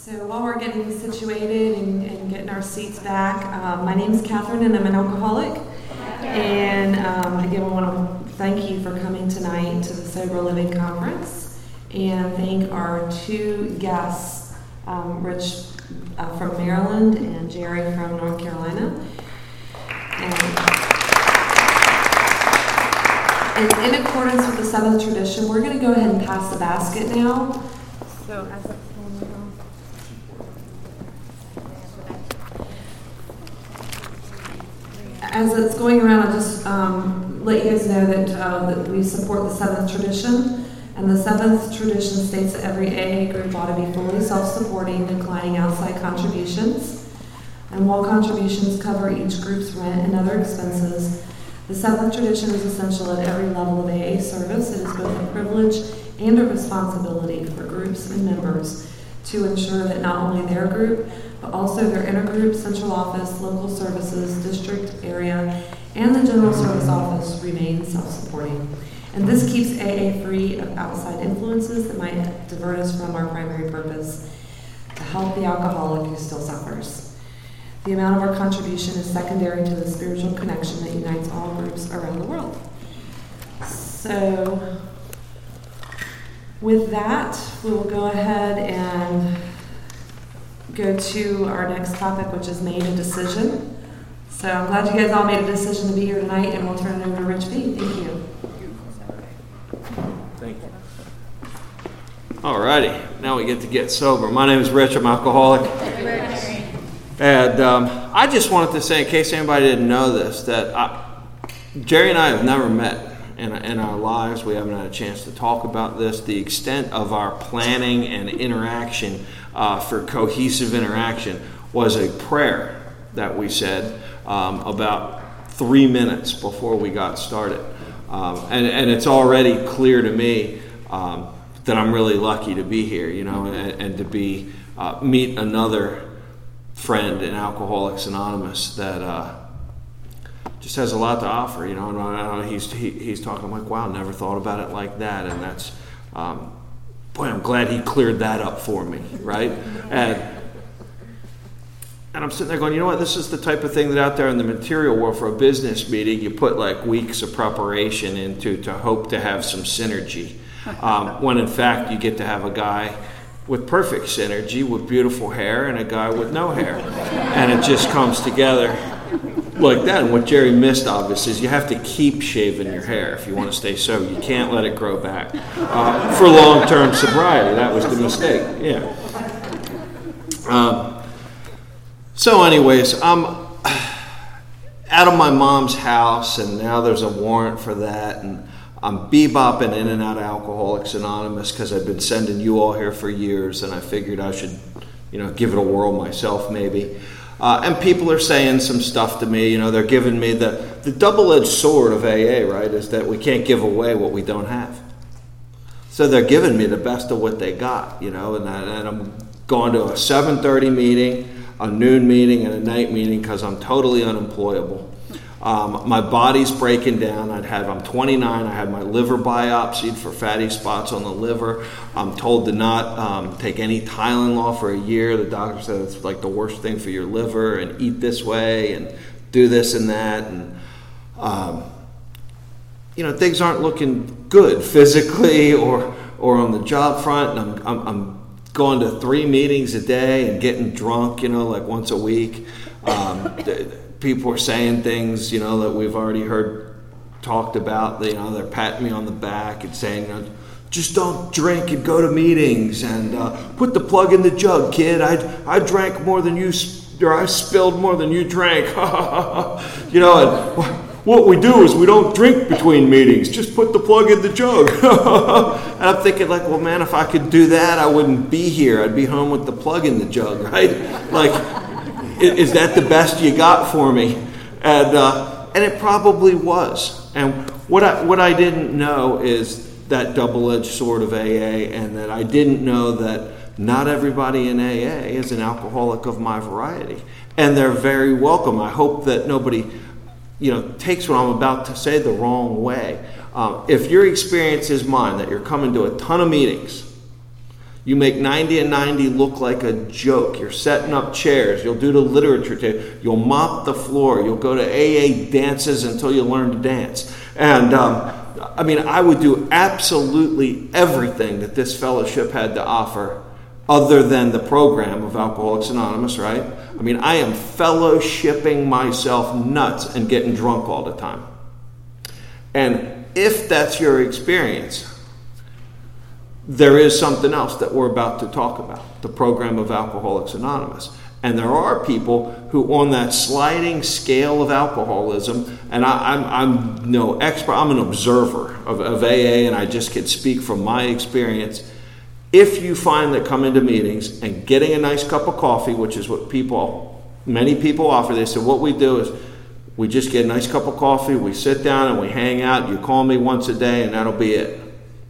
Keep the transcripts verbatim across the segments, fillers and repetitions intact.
So while we're getting situated and, and getting our seats back, um, my name is Catherine and I'm an alcoholic. And um, again, we want to thank you for coming tonight to the Sober Living Conference and thank our two guests, um, Rich uh, from Maryland and Jerry from North Carolina. And, and in accordance with the seventh tradition, we're going to go ahead and pass the basket now. So as a As it's going around, I'll just um, let you guys know that, uh, that we support the seventh tradition. And the seventh tradition states that every A A group ought to be fully self-supporting, declining outside contributions. And while contributions cover each group's rent and other expenses, the seventh tradition is essential at every level of A A service. It is both a privilege and a responsibility for groups and members to ensure that not only their group, but also their intergroup, central office, local services, district, area, and the general service office remain self-supporting. And this keeps A A free of outside influences that might divert us from our primary purpose, to help the alcoholic who still suffers. The amount of our contribution is secondary to the spiritual connection that unites all groups around the world. So, with that, we will go ahead and go to our next topic, which is made a decision. So I'm glad you guys all made a decision to be here tonight, and we'll turn it over to Rich B. Thank you. Thank you. All righty, now we get to get sober. My name is Rich, I'm an alcoholic. And um, I just wanted to say, in case anybody didn't know this, that I, Jerry and I have never met in, in our lives. We haven't had a chance to talk about this. The extent of our planning and interaction uh, for cohesive interaction was a prayer that we said um, about three minutes before we got started. Um, and, and it's already clear to me um, that I'm really lucky to be here, you know, and, and to be uh, meet another friend in Alcoholics Anonymous that uh, just has a lot to offer, you know. And I, I, he's he, he's talking. I'm like, wow, never thought about it like that. And that's, um, boy, I'm glad he cleared that up for me, right? And and I'm sitting there going, you know what? This is the type of thing that out there in the material world for a business meeting, you put like weeks of preparation into to hope to have some synergy. Um, when in fact you get to have a guy with perfect synergy, with beautiful hair, and a guy with no hair, and it just comes together like that. And what Jerry missed, obviously, is you have to keep shaving your hair if you want to stay sober. You can't let it grow back uh, for long-term sobriety. That was the mistake. Yeah. Um, so, anyways, I'm out of my mom's house, and now there's a warrant for that, and I'm bebopping in and out of Alcoholics Anonymous because I've been sending you all here for years, and I figured I should, you know, give it a whirl myself maybe. Uh, and people are saying some stuff to me, you know, they're giving me the, the double-edged sword of A A, right, is that we can't give away what we don't have. So they're giving me the best of what they got, you know, and, I, and I'm going to a seven thirty meeting, a noon meeting, and a night meeting because I'm totally unemployable. Um, my body's breaking down. I'd have, I'm twenty-nine. I had my liver biopsied for fatty spots on the liver. I'm told to not um, take any Tylenol for a year. The doctor said it's like the worst thing for your liver, and eat this way and do this and that. And, um, you know, things aren't looking good physically or or on the job front. And I'm, I'm, I'm going to three meetings a day and getting drunk, you know, like once a week. Um, People are saying things, you know, that we've already heard talked about. You know, they're patting me on the back and saying, you know, just don't drink and go to meetings and uh, put the plug in the jug, kid. I I drank more than you, or I spilled more than you drank. You know, and what we do is we don't drink between meetings. Just put the plug in the jug. And I'm thinking, like, well, man, if I could do that, I wouldn't be here. I'd be home with the plug in the jug, right? Like, is that the best you got for me? And uh, and it probably was. And what I what I didn't know is that double-edged sword of A A, and that I didn't know that not everybody in A A is an alcoholic of my variety, and they're very welcome. I hope that nobody, you know, takes what I'm about to say the wrong way. Um, if your experience is mine, that you're coming to a ton of meetings, You make ninety and ninety look like a joke. You're setting up chairs. You'll do the literature table. You'll mop the floor. You'll go to A A dances until you learn to dance. And, um, I mean, I would do absolutely everything that this fellowship had to offer other than the program of Alcoholics Anonymous, right? I mean, I am fellowshipping myself nuts and getting drunk all the time. And if that's your experience, there is something else that we're about to talk about, the program of Alcoholics Anonymous. And there are people who, on that sliding scale of alcoholism, and I, I'm, I'm no expert, I'm an observer of, of A A, and I just can speak from my experience. If you find that come into meetings and getting a nice cup of coffee, which is what people, many people offer, they say, what we do is we just get a nice cup of coffee, we sit down and we hang out, you call me once a day, and that'll be it.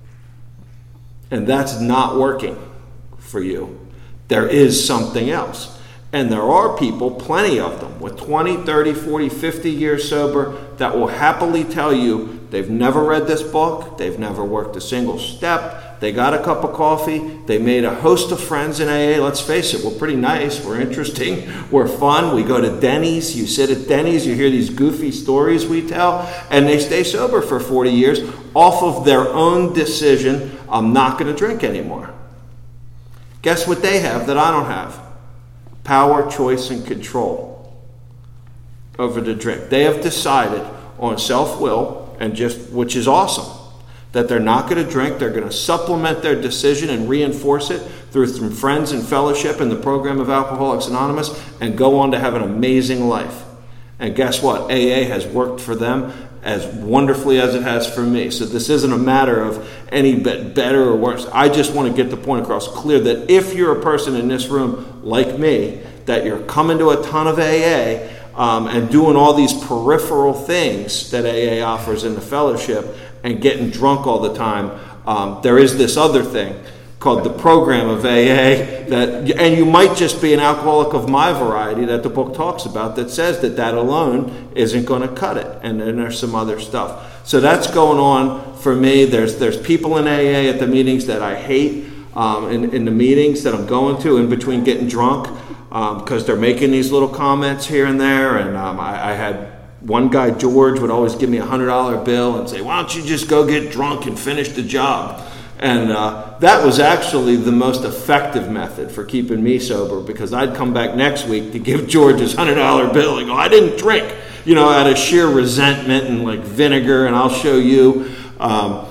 And that's not working for you. There is something else. And there are people, plenty of them, with twenty, thirty, forty, fifty years sober that will happily tell you they've never read this book, they've never worked a single step, they got a cup of coffee, they made a host of friends in A A. Let's face it, we're pretty nice, we're interesting, we're fun. We go to Denny's, you sit at Denny's, you hear these goofy stories we tell, and they stay sober for forty years off of their own decision, I'm not going to drink anymore. Guess what they have that I don't have? Power, choice, and control over the drink. They have decided on self-will, and just, which is awesome, that they're not going to drink. They're going to supplement their decision and reinforce it through some friends and fellowship in the program of Alcoholics Anonymous, and go on to have an amazing life. And guess what? A A has worked for them as wonderfully as it has for me. So this isn't a matter of any bit better or worse. I just want to get the point across clear that if you're a person in this room like me, that you're coming to a ton of A A um, and doing all these peripheral things that A A offers in the fellowship and getting drunk all the time, um, there is this other thing called the program of A A, that, and you might just be an alcoholic of my variety that the book talks about, that says that that alone isn't going to cut it, and then there's some other stuff. So that's going on for me. There's there's people in A A at the meetings that I hate, um, in, in the meetings that I'm going to in between getting drunk, because um, they're making these little comments here and there, and um, I, I had one guy, George, would always give me a one hundred dollar bill and say, why don't you just go get drunk and finish the job? And uh, that was actually the most effective method for keeping me sober, because I'd come back next week to give George his one hundred dollar bill and go, I didn't drink, you know, out of sheer resentment and like vinegar, and I'll show you. Um,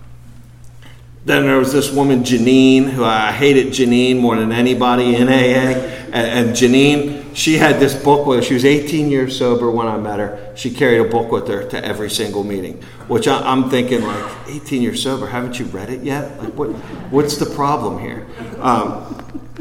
then there was this woman, Janine, who I hated Janine more than anybody in A A. And, and Janine, she had this book with her. She was eighteen years sober when I met her. She carried a book with her to every single meeting, which I, I'm thinking, like, eighteen years sober, haven't you read it yet? Like, what? What's the problem here? Um,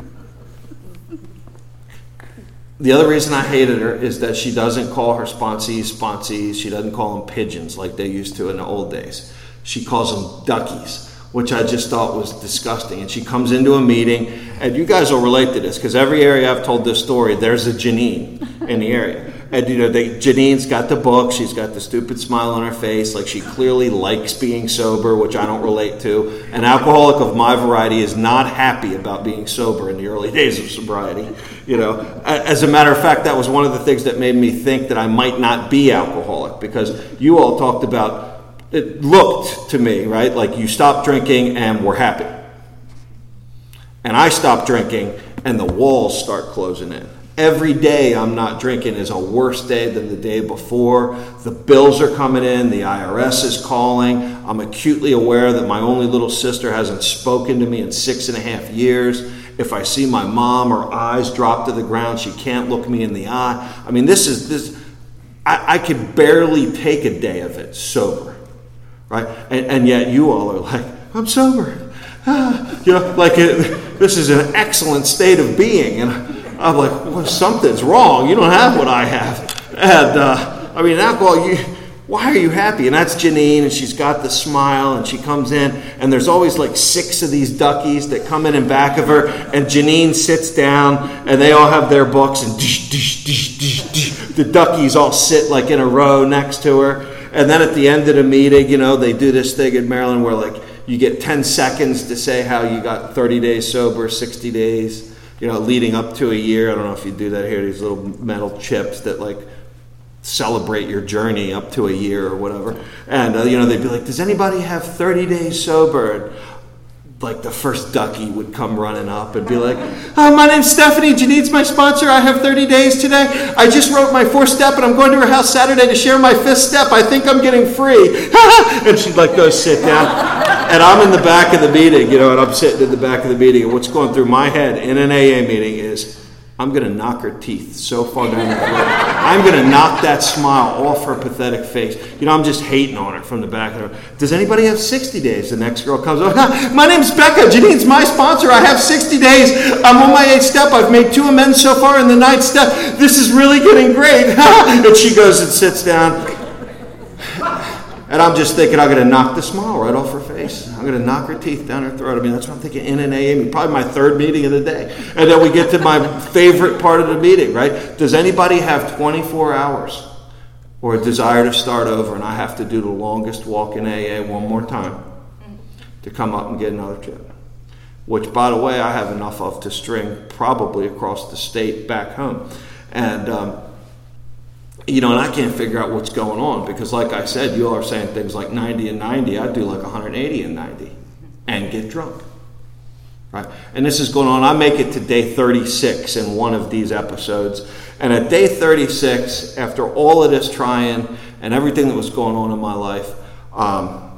the other reason I hated her is that she doesn't call her sponsees sponsees. She doesn't call them pigeons like they used to in the old days. She calls them duckies, which I just thought was disgusting. And she comes into a meeting, and you guys will relate to this, because every area I've told this story, there's a Janine in the area. And, you know, they, Janine's got the book, she's got the stupid smile on her face, like she clearly likes being sober, which I don't relate to. An alcoholic of my variety is not happy about being sober in the early days of sobriety. You know, as a matter of fact, that was one of the things that made me think that I might not be alcoholic, because you all talked about, it looked to me, right, like you stop drinking and we're happy. And I stop drinking and the walls start closing in. Every day I'm not drinking is a worse day than the day before. The bills are coming in. The I R S is calling. I'm acutely aware that my only little sister hasn't spoken to me in six and a half years. If I see my mom, her eyes drop to the ground. She can't look me in the eye. I mean, this is, this. I, I could barely take a day of it sober. Right? And, and yet you all are like, I'm sober. Ah, you know, like it, this is an excellent state of being. And I'm like, well, something's wrong. You don't have what I have. And, uh, I mean, alcohol, you, why are you happy? And that's Janine, and she's got the smile, and she comes in, and there's always like six of these duckies that come in in back of her, and Janine sits down, and they all have their books, and dish, dish, dish, dish, dish. The duckies all sit like in a row next to her. And then at the end of the meeting, you know, they do this thing in Maryland where, like, you get ten seconds to say how you got thirty days sober, sixty days, you know, leading up to a year. I don't know if you do that here, these little metal chips that like celebrate your journey up to a year or whatever. And, uh, you know, they'd be like, does anybody have thirty days sober? And, like the first ducky would come running up and be like, oh, my name's Stephanie. Janit's my sponsor. I have thirty days today. I just wrote my fourth step and I'm going to her house Saturday to share my fifth step. I think I'm getting free. And she'd like go sit down. And I'm in the back of the meeting, you know, and I'm sitting in the back of the meeting. And what's going through my head in an A A meeting is, I'm going to knock her teeth so far down the throat. I'm going to knock that smile off her pathetic face. You know, I'm just hating on her from the back of her. Does anybody have sixty days? The next girl comes over. My name's Becca. Janine's my sponsor. I have sixty days. I'm on my eighth step. I've made two amends so far in the ninth step. This is really getting great. And she goes and sits down. And I'm just thinking, I'm going to knock the smile right off her face. I'm going to knock her teeth down her throat. I mean, that's what I'm thinking in an A A meeting, probably my third meeting of the day. And then we get to my favorite part of the meeting, right? Does anybody have twenty-four hours or a desire to start over, and I have to do the longest walk in A A one more time to come up and get another chip? Which, by the way, I have enough of to string probably across the state back home. And, um, you know, and I can't figure out what's going on because, like I said, you all are saying things like ninety and ninety. I do like one hundred eighty and ninety and get drunk, right? And this is going on. I make it to day thirty-six in one of these episodes. And at day thirty-six, after all of this trying and everything that was going on in my life, um,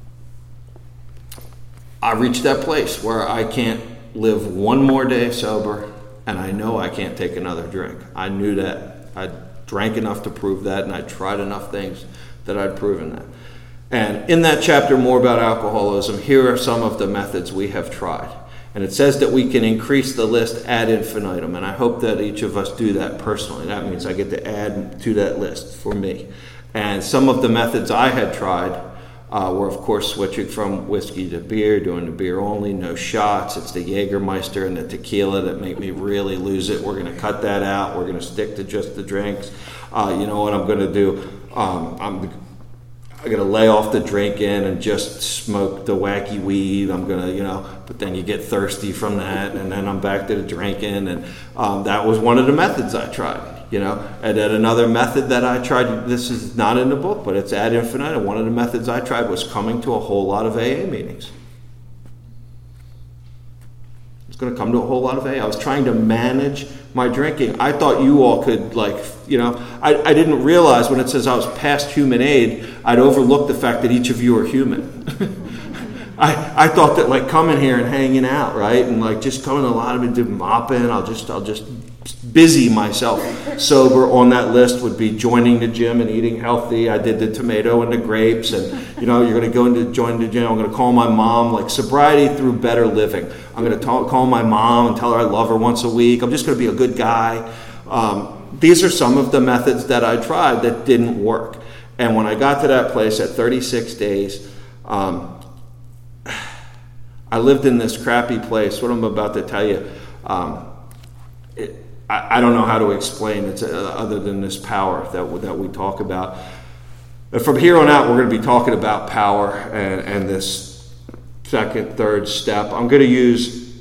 I reached that place where I can't live one more day sober, and I know I can't take another drink. I knew that. I drank enough to prove that, and I tried enough things that I'd proven that. And in that chapter, more about alcoholism, here are some of the methods we have tried. And it says that we can increase the list ad infinitum, and I hope that each of us do that personally. That means I get to add to that list for me. And some of the methods I had tried uh, were, of course, switching from whiskey to beer, doing the beer only, no shots. It's the Jägermeister and the tequila that make me really lose it. We're going to cut that out. We're going to stick to just the drinks. Uh, you know what I'm going to do? Um, I'm, I'm going to lay off the drinking and just smoke the wacky weed. I'm going to, you know, but then you get thirsty from that, and then I'm back to the drinking. And um, that was one of the methods I tried. You know, and then another method that I tried, this is not in the book, but it's ad infinitum. One of the methods I tried was coming to a whole lot of A A meetings. I was going to come to a whole lot of A A. I was trying to manage my drinking. I thought you all could, like, you know, I, I didn't realize when it says I was past human aid, I'd overlooked the fact that each of you are human. I, I thought that, like, coming here and hanging out, right, and, like, just coming a lot of it, do mopping, I'll just, I'll just busy myself sober. On that list would be joining the gym and eating healthy. I did the tomato and the grapes, and you know, you're going to go into join the gym. I'm going to call my mom, like sobriety through better living. I'm going to talk, call my mom and tell her I love her once a week. I'm just going to be a good guy. Um, these are some of the methods that I tried that didn't work. And when I got to that place at thirty-six days, um, I lived in this crappy place. What I'm about to tell you, um, it, I, I don't know how to explain it uh, other than this power that that we talk about. But from here on out, we're going to be talking about power and, and this second, third step. I'm going to use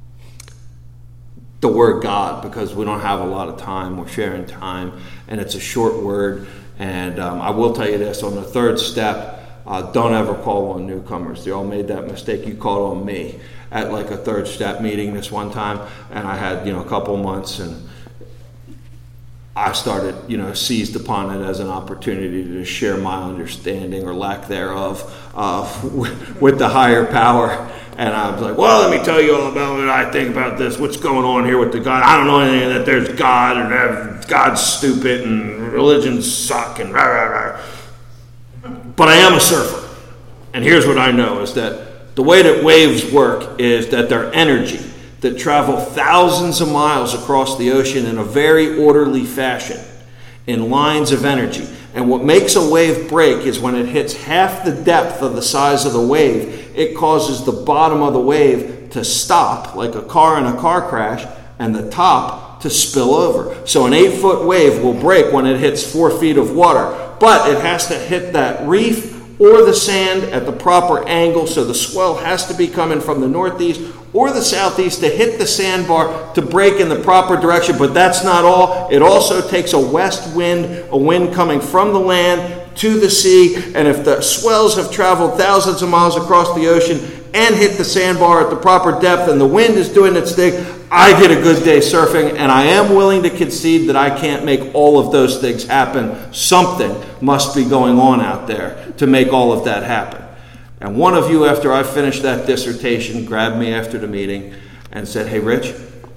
the word God because we don't have a lot of time. We're sharing time, and it's a short word. And um, I will tell you this, on the third step, uh, don't ever call on newcomers. They all made that mistake. You called on me at like a third step meeting this one time, and I had, you know, a couple months, and I started, you know, seized upon it as an opportunity to share my understanding or lack thereof uh, with the higher power. And I was like, well, let me tell you all about what I think about this. What's going on here with the God? I don't know anything that there's God, and that God's stupid and religions suck and rah, rah, rah. But I am a surfer. And here's what I know is that the way that waves work is that they're energy that travel thousands of miles across the ocean in a very orderly fashion, in lines of energy. And what makes a wave break is when it hits half the depth of the size of the wave, it causes the bottom of the wave to stop, like a car in a car crash, and the top to spill over. So an eight-foot wave will break when it hits four feet of water, but it has to hit that reef or the sand at the proper angle, so the swell has to be coming from the northeast or the southeast to hit the sandbar to break in the proper direction. But that's not all. It also takes a west wind, a wind coming from the land to the sea, and if the swells have traveled thousands of miles across the ocean and hit the sandbar at the proper depth and the wind is doing its thing, I get a good day surfing, and I am willing to concede that I can't make all of those things happen. Something must be going on out there to make all of that happen. And one of you, after I finished that dissertation, grabbed me after the meeting and said, "Hey, Rich,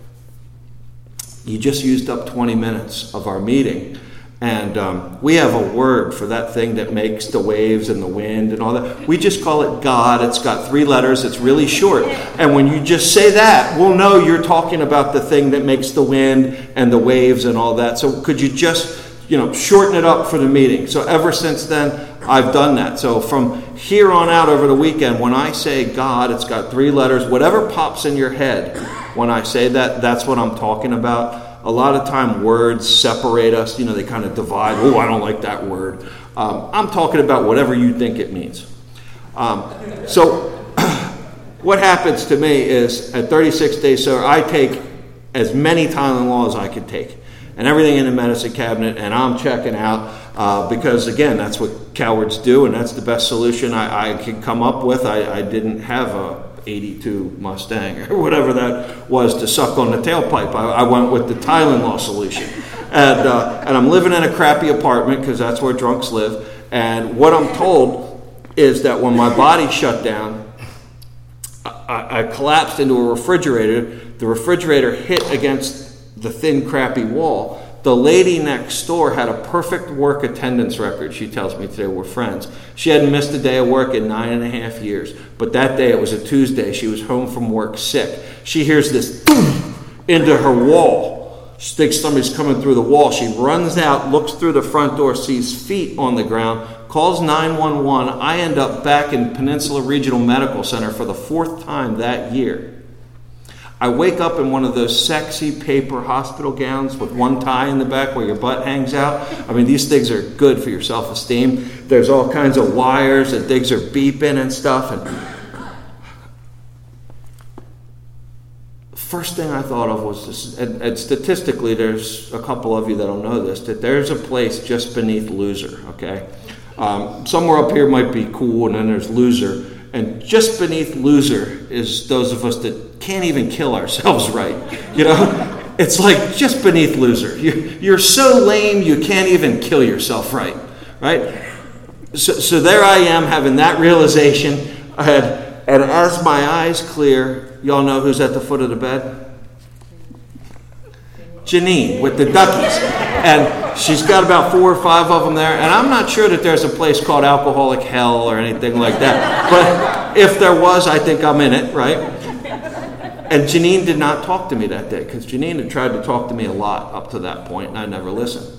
you just used up twenty minutes of our meeting. And um, we have a word for that thing that makes the waves and the wind and all that. We just call it God. It's got three letters. It's really short. And when you just say that, we'll know you're talking about the thing that makes the wind and the waves and all that. So could you just, you know, shorten it up for the meeting?" So ever since then, I've done that. So from here on out over the weekend, when I say God, it's got three letters. Whatever pops in your head when I say that, that's what I'm talking about. A lot of time words separate us. You know, they kind of divide. Oh, I don't like that word. Um, I'm talking about whatever you think it means. Um, so what happens to me is at thirty-six days sober, I take as many Tylenol as I can take and everything in the medicine cabinet, and I'm checking out uh, because, again, that's what cowards do, and that's the best solution I, I could come up with. I, I didn't have a eighty-two Mustang or whatever that was to suck on the tailpipe. I, I went with the Tylenol solution. And, uh, and I'm living in a crappy apartment because that's where drunks live. And what I'm told is that when my body shut down, I, I collapsed into a refrigerator. The refrigerator hit against the thin, crappy wall. The lady next door had a perfect work attendance record. She tells me today we're friends. She hadn't missed a day of work in nine and a half years. But that day, it was a Tuesday. She was home from work sick. She hears this boom into her wall. She thinks somebody's coming through the wall. She runs out, looks through the front door, sees feet on the ground, calls nine one one. I end up back in Peninsula Regional Medical Center for the fourth time that year. I wake up in one of those sexy paper hospital gowns with one tie in the back where your butt hangs out. I mean, these things are good for your self-esteem. There's all kinds of wires and things are beeping and stuff. And first thing I thought of was this, and, and statistically, there's a couple of you that don't know this, that there's a place just beneath Loser, okay? Um, somewhere up here might be Cool, and then there's Loser. And just beneath Loser is those of us that can't even kill ourselves right. You know, it's like just beneath Loser. You're, you're so lame you can't even kill yourself right, right? So, so there I am having that realization. And, and as my eyes clear, y'all know who's at the foot of the bed? Janine with the duckies. And she's got about four or five of them there. And I'm not sure that there's a place called Alcoholic Hell or anything like that. But if there was, I think I'm in it, right? And Janine did not talk to me that day because Janine had tried to talk to me a lot up to that point, and I never listened.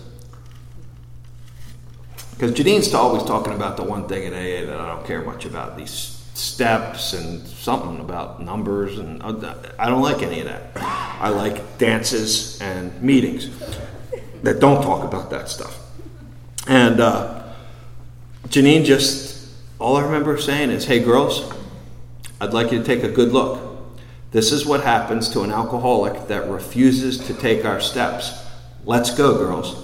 Because Janine's always talking about the one thing in A A that I don't care much about, these steps and something about numbers, and I don't like any of that. I like dances and meetings that don't talk about that stuff. And uh, Janine just, all I remember saying is, "Hey girls, I'd like you to take a good look. This is what happens to an alcoholic that refuses to take our steps. Let's go, girls."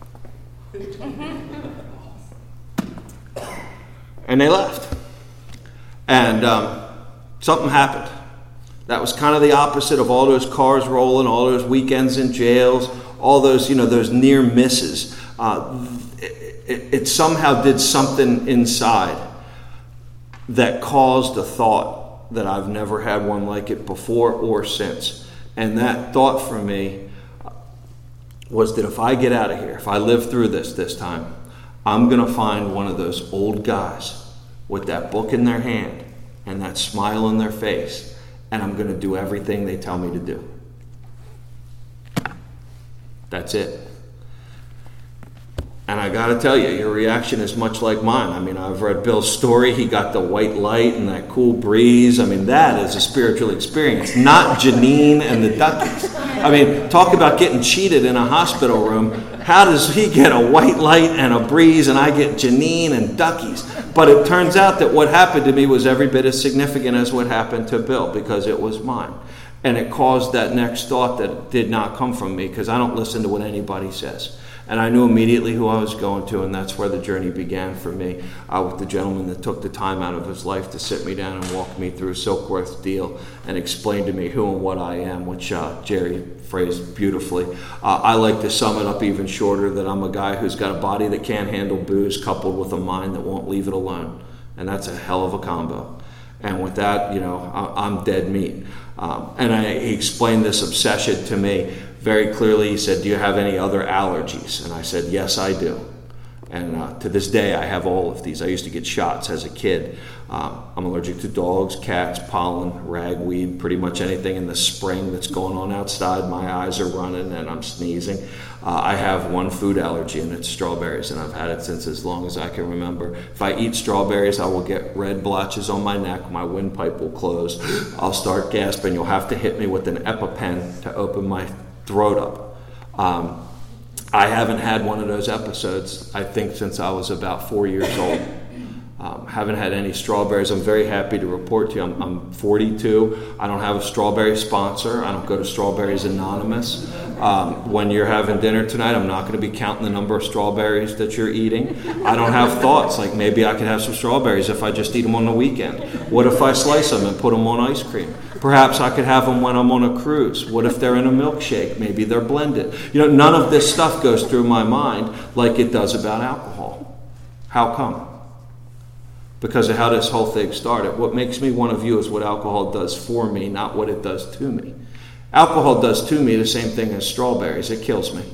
And they left. And um, something happened. That was kind of the opposite of all those cars rolling, all those weekends in jails, all those, you know, those near misses. Uh, it, it, it somehow did something inside that caused a thought that I've never had one like it before or since. And that thought for me was that if I get out of here, if I live through this this time, I'm going to find one of those old guys with that book in their hand and that smile on their face, and I'm going to do everything they tell me to do. That's it. And I got to tell you, your reaction is much like mine. I mean, I've read Bill's story. He got the white light and that cool breeze. I mean, that is a spiritual experience, not Janine and the duckies. I mean, talk about getting cheated in a hospital room. How does he get a white light and a breeze and I get Janine and duckies? But it turns out that what happened to me was every bit as significant as what happened to Bill, because it was mine. And it caused that next thought that did not come from me, because I don't listen to what anybody says. And I knew immediately who I was going to, and that's where the journey began for me, uh, with the gentleman that took the time out of his life to sit me down and walk me through Silkworth's deal and explain to me who and what I am, which uh, Jerry phrased beautifully. Uh, I like to sum it up even shorter, that I'm a guy who's got a body that can't handle booze coupled with a mind that won't leave it alone. And that's a hell of a combo. And with that, you know, I, I'm dead meat. Um, and I, he explained this obsession to me very clearly. He said, do you have any other allergies? And I said, yes, I do. And uh, to this day, I have all of these. I used to get shots as a kid. Um, I'm allergic to dogs, cats, pollen, ragweed, pretty much anything in the spring that's going on outside. My eyes are running and I'm sneezing. Uh, I have one food allergy, and it's strawberries, and I've had it since as long as I can remember. If I eat strawberries, I will get red blotches on my neck. My windpipe will close. I'll start gasping. You'll have to hit me with an EpiPen to open my throat up. Um, I haven't had one of those episodes, I think, since I was about four years old. Um, haven't had any strawberries. I'm very happy to report to you, I'm, I'm forty-two. I don't have a strawberry sponsor. I don't go to Strawberries Anonymous. Um, when you're having dinner tonight, I'm not going to be counting the number of strawberries that you're eating. I don't have thoughts like maybe I could have some strawberries if I just eat them on the weekend. What if I slice them and put them on ice cream? Perhaps I could have them when I'm on a cruise. What if they're in a milkshake? Maybe they're blended. You know, none of this stuff goes through my mind like it does about alcohol. How come? Because of how this whole thing started. What makes me want to view is what alcohol does for me, not what it does to me. Alcohol does to me the same thing as strawberries. It kills me.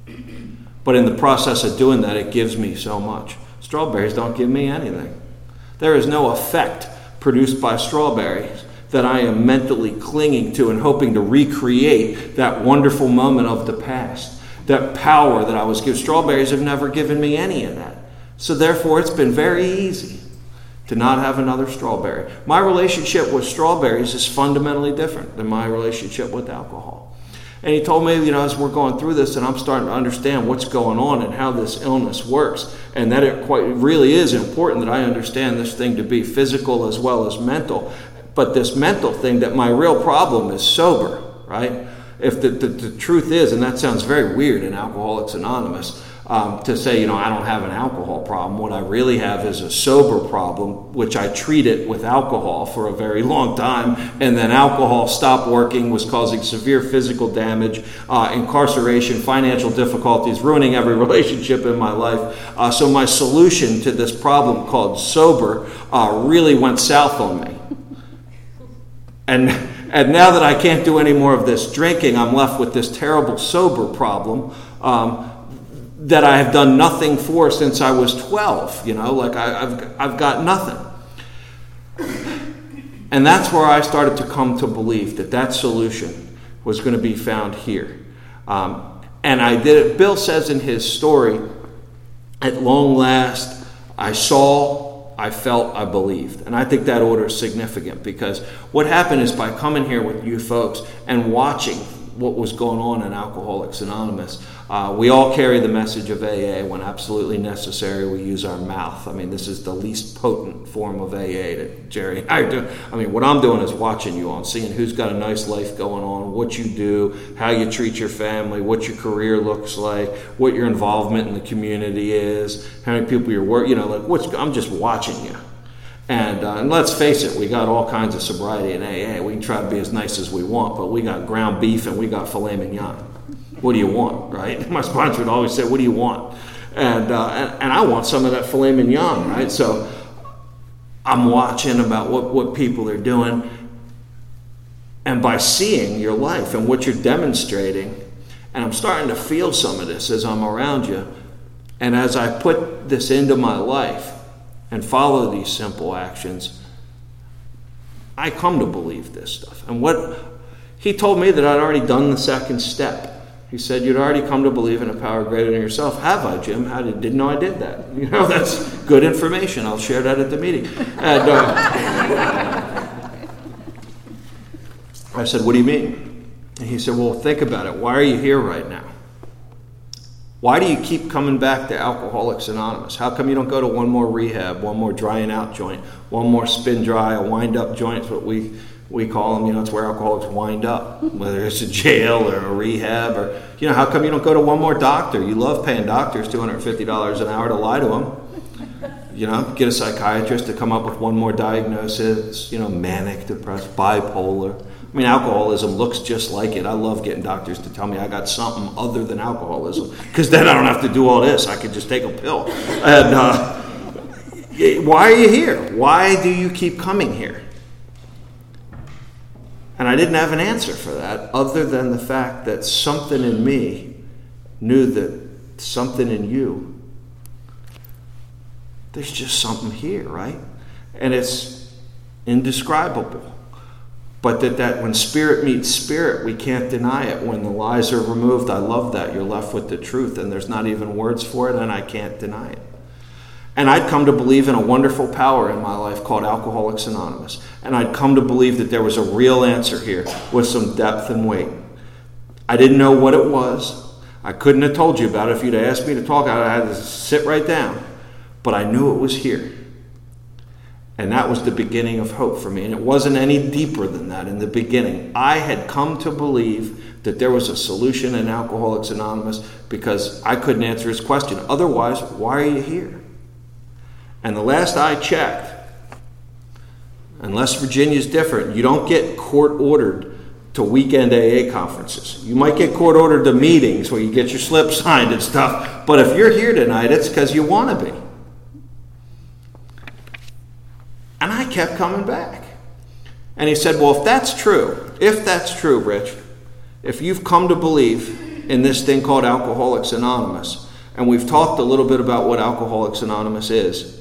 But in the process of doing that, it gives me so much. Strawberries don't give me anything. There is no effect produced by strawberries that I am mentally clinging to and hoping to recreate that wonderful moment of the past. That power that I was given. Strawberries have never given me any of that. So therefore, it's been very easy to not have another strawberry. My relationship with strawberries is fundamentally different than my relationship with alcohol. And he told me, you know, as we're going through this, and I'm starting to understand what's going on and how this illness works, and that it quite it really is important that I understand this thing to be physical as well as mental. But this mental thing, that my real problem is sober, right? If the, the, the truth is, and that sounds very weird in Alcoholics Anonymous, Um, to say, you know, I don't have an alcohol problem. What I really have is a sober problem, which I treated with alcohol for a very long time. And then alcohol stopped working, was causing severe physical damage, uh, incarceration, financial difficulties, ruining every relationship in my life. Uh, so my solution to this problem called sober uh, really went south on me. And, and now that I can't do any more of this drinking, I'm left with this terrible sober problem. Um, that I have done nothing for since I was twelve, you know, like I, I've I've got nothing. And that's where I started to come to believe that that solution was going to be found here. Um, and I did it. Bill says in his story, at long last, I saw, I felt, I believed. And I think that order is significant, because what happened is by coming here with you folks and watching what was going on in Alcoholics Anonymous, uh, we all carry the message of A A. When absolutely necessary, we use our mouth. I mean, this is the least potent form of A A that Jerry and I do. I mean, what I'm doing is watching you all, seeing who's got a nice life going on, what you do, how you treat your family, what your career looks like, what your involvement in the community is, how many people you're working, you know, like what's, I'm just watching you. And, uh, and let's face it, we got all kinds of sobriety in A A. We can try to be as nice as we want, but we got ground beef and we got filet mignon. What do you want, right? My sponsor would always say, what do you want? And, uh, and, and I want some of that filet mignon, right? So I'm watching about what, what people are doing. And by seeing your life and what you're demonstrating, and I'm starting to feel some of this as I'm around you, and as I put this into my life, and follow these simple actions, I come to believe this stuff. And what he told me that I'd already done the second step. He said, you'd already come to believe in a power greater than yourself. Have I, Jim? How did, didn't know I did that. You know, that's good information. I'll share that at the meeting. And uh, I said, what do you mean? And he said, well, think about it. Why are you here right now? Why do you keep coming back to Alcoholics Anonymous? How come you don't go to one more rehab, one more drying out joint, one more spin dry, a wind up joint, what we we call them, you know, it's where alcoholics wind up, whether it's a jail or a rehab, or, you know, how come you don't go to one more doctor? You love paying doctors two hundred fifty dollars an hour to lie to them. You know, get a psychiatrist to come up with one more diagnosis, you know, manic, depressed, bipolar. I mean, alcoholism looks just like it. I love getting doctors to tell me I got something other than alcoholism, because then I don't have to do all this. I could just take a pill. And uh, why are you here? Why do you keep coming here? And I didn't have an answer for that, other than the fact that something in me knew that something in you, there's just something here, right? And it's indescribable. But that, that when spirit meets spirit, we can't deny it. When the lies are removed, I love that. You're left with the truth, and there's not even words for it, and I can't deny it. And I'd come to believe in a wonderful power in my life called Alcoholics Anonymous. And I'd come to believe that there was a real answer here with some depth and weight. I didn't know what it was. I couldn't have told you about it. If you'd asked me to talk, I had to sit right down. But I knew it was here. And that was the beginning of hope for me. And it wasn't any deeper than that in the beginning. I had come to believe that there was a solution in Alcoholics Anonymous because I couldn't answer his question. Otherwise, why are you here? And the last I checked, unless Virginia's different, you don't get court-ordered to weekend A A conferences. You might get court-ordered to meetings where you get your slip signed and stuff. But if you're here tonight, it's because you want to be. And I kept coming back. And he said, well, if that's true, if that's true, Rich, if you've come to believe in this thing called Alcoholics Anonymous, and we've talked a little bit about what Alcoholics Anonymous is,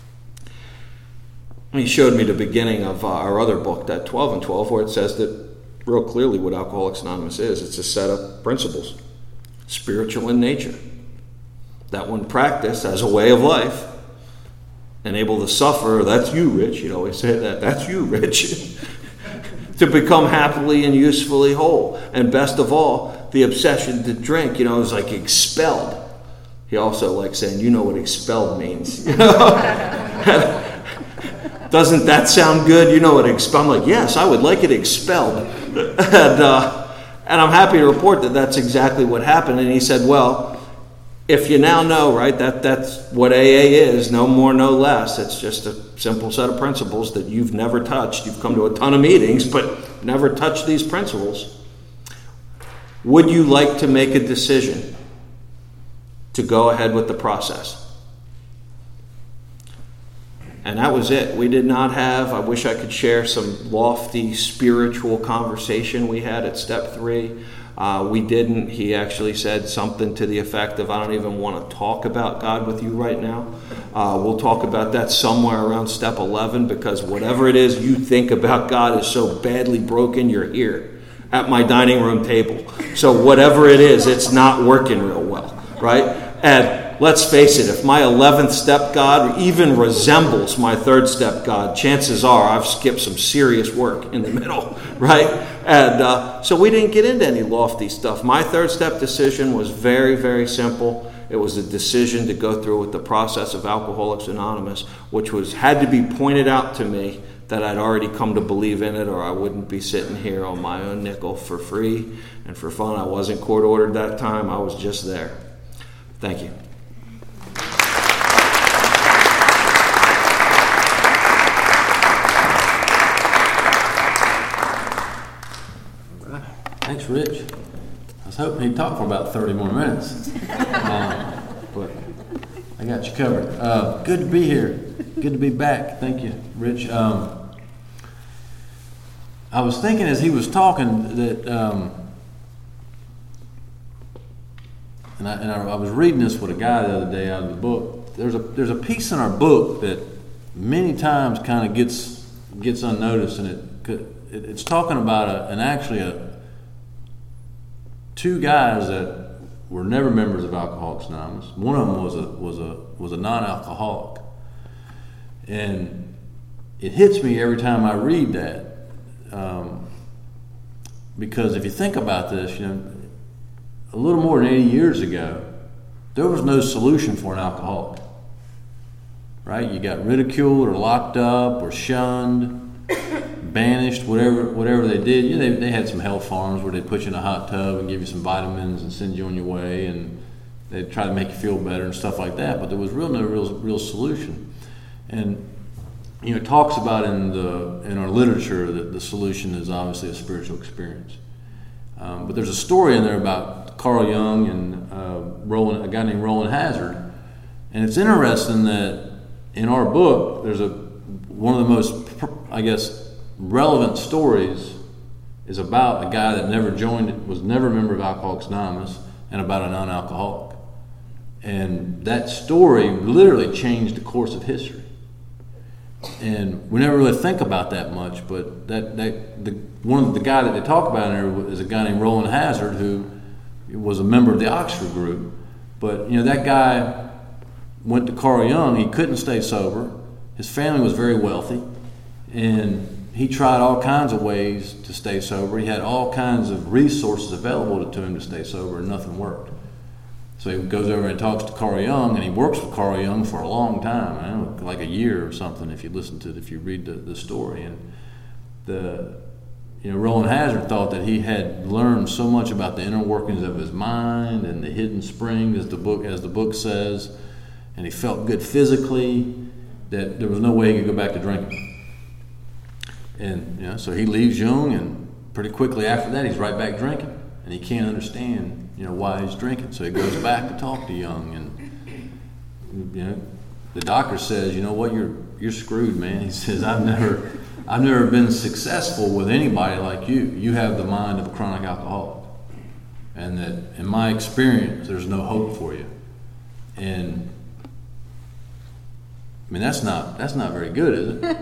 he showed me the beginning of uh, our other book, that twelve and twelve, where it says that real clearly what Alcoholics Anonymous is. It's a set of principles, spiritual in nature, that when practiced as a way of life, and able to suffer, that's you, Rich. You'd always say that. That's you, Rich. To become happily and usefully whole. And best of all, the obsession to drink, you know, is like expelled. He also likes saying, you know what expelled means. You know? Doesn't that sound good? You know what expelled? I'm like, yes, I would like it expelled. and, uh, and I'm happy to report that that's exactly what happened. And he said, well, if you now know, right, that that's what A A is, no more, no less. It's just a simple set of principles that you've never touched. You've come to a ton of meetings, but never touched these principles. Would you like to make a decision to go ahead with the process? And that was it. We did not have, I wish I could share some lofty spiritual conversation we had at step three. Uh, we didn't. He actually said something to the effect of, I don't even want to talk about God with you right now. Uh, we'll talk about that somewhere around step eleven, because whatever it is you think about God is so badly broken, you're here at my dining room table. So whatever it is, it's not working real well, right? And let's face it, if my eleventh step God even resembles my third step God, chances are I've skipped some serious work in the middle, right? And uh, so we didn't get into any lofty stuff. My third step decision was very, very simple. It was a decision to go through with the process of Alcoholics Anonymous, which was had to be pointed out to me that I'd already come to believe in it, or I wouldn't be sitting here on my own nickel for free and for fun. I wasn't court ordered that time. I was just there. Thank you. Thanks, Rich. I was hoping he'd talk for about thirty more minutes, um, but I got you covered. Uh, good to be here. Good to be back. Thank you, Rich. Um, I was thinking as he was talking that, um, and, I, and I, I was reading this with a guy the other day out of the book. There's a there's a piece in our book that many times kind of gets gets unnoticed, and it, it it's talking about a, and actually a. Two guys that were never members of Alcoholics Anonymous. One of them was a was a was a non-alcoholic, and it hits me every time I read that, um, because if you think about this, you know, a little more than eighty years ago, there was no solution for an alcoholic. Right? You got ridiculed or locked up or shunned, banished, whatever whatever they did. You know, they, they had some health farms where they'd put you in a hot tub and give you some vitamins and send you on your way, and they'd try to make you feel better and stuff like that. But there was real no real real solution. And you know, it talks about in the in our literature that the solution is obviously a spiritual experience. Um, but there's a story in there about Carl Jung and uh, Roland, a guy named Roland Hazard, and it's interesting that in our book there's a one of the most, I guess, relevant stories is about a guy that never joined, was never a member of Alcoholics Anonymous, and about a non-alcoholic. And that story literally changed the course of history. And we never really think about that much, but that, that the one of the guy that they talk about in there is a guy named Roland Hazard, who was a member of the Oxford group. But you know, that guy went to Carl Jung. He couldn't stay sober. His family was very wealthy, and he tried all kinds of ways to stay sober. He had all kinds of resources available to him to stay sober, and nothing worked. So he goes over and talks to Carl Jung, and he works with Carl Jung for a long time, I don't know, like a year or something. If you listen to it, if you read the, the story, and the you know Roland Hazard thought that he had learned so much about the inner workings of his mind and the hidden spring, as the book as the book says, and he felt good physically, that there was no way he could go back to drinking. And you know, so he leaves Jung, and pretty quickly after that, he's right back drinking, and he can't understand, you know, why he's drinking. So he goes back to talk to Jung, and you know, the doctor says, you know what, you're you're screwed, man. He says, I've never I've never been successful with anybody like you. You have the mind of a chronic alcoholic, and that in my experience, there's no hope for you. And I mean, that's not that's not very good, is it?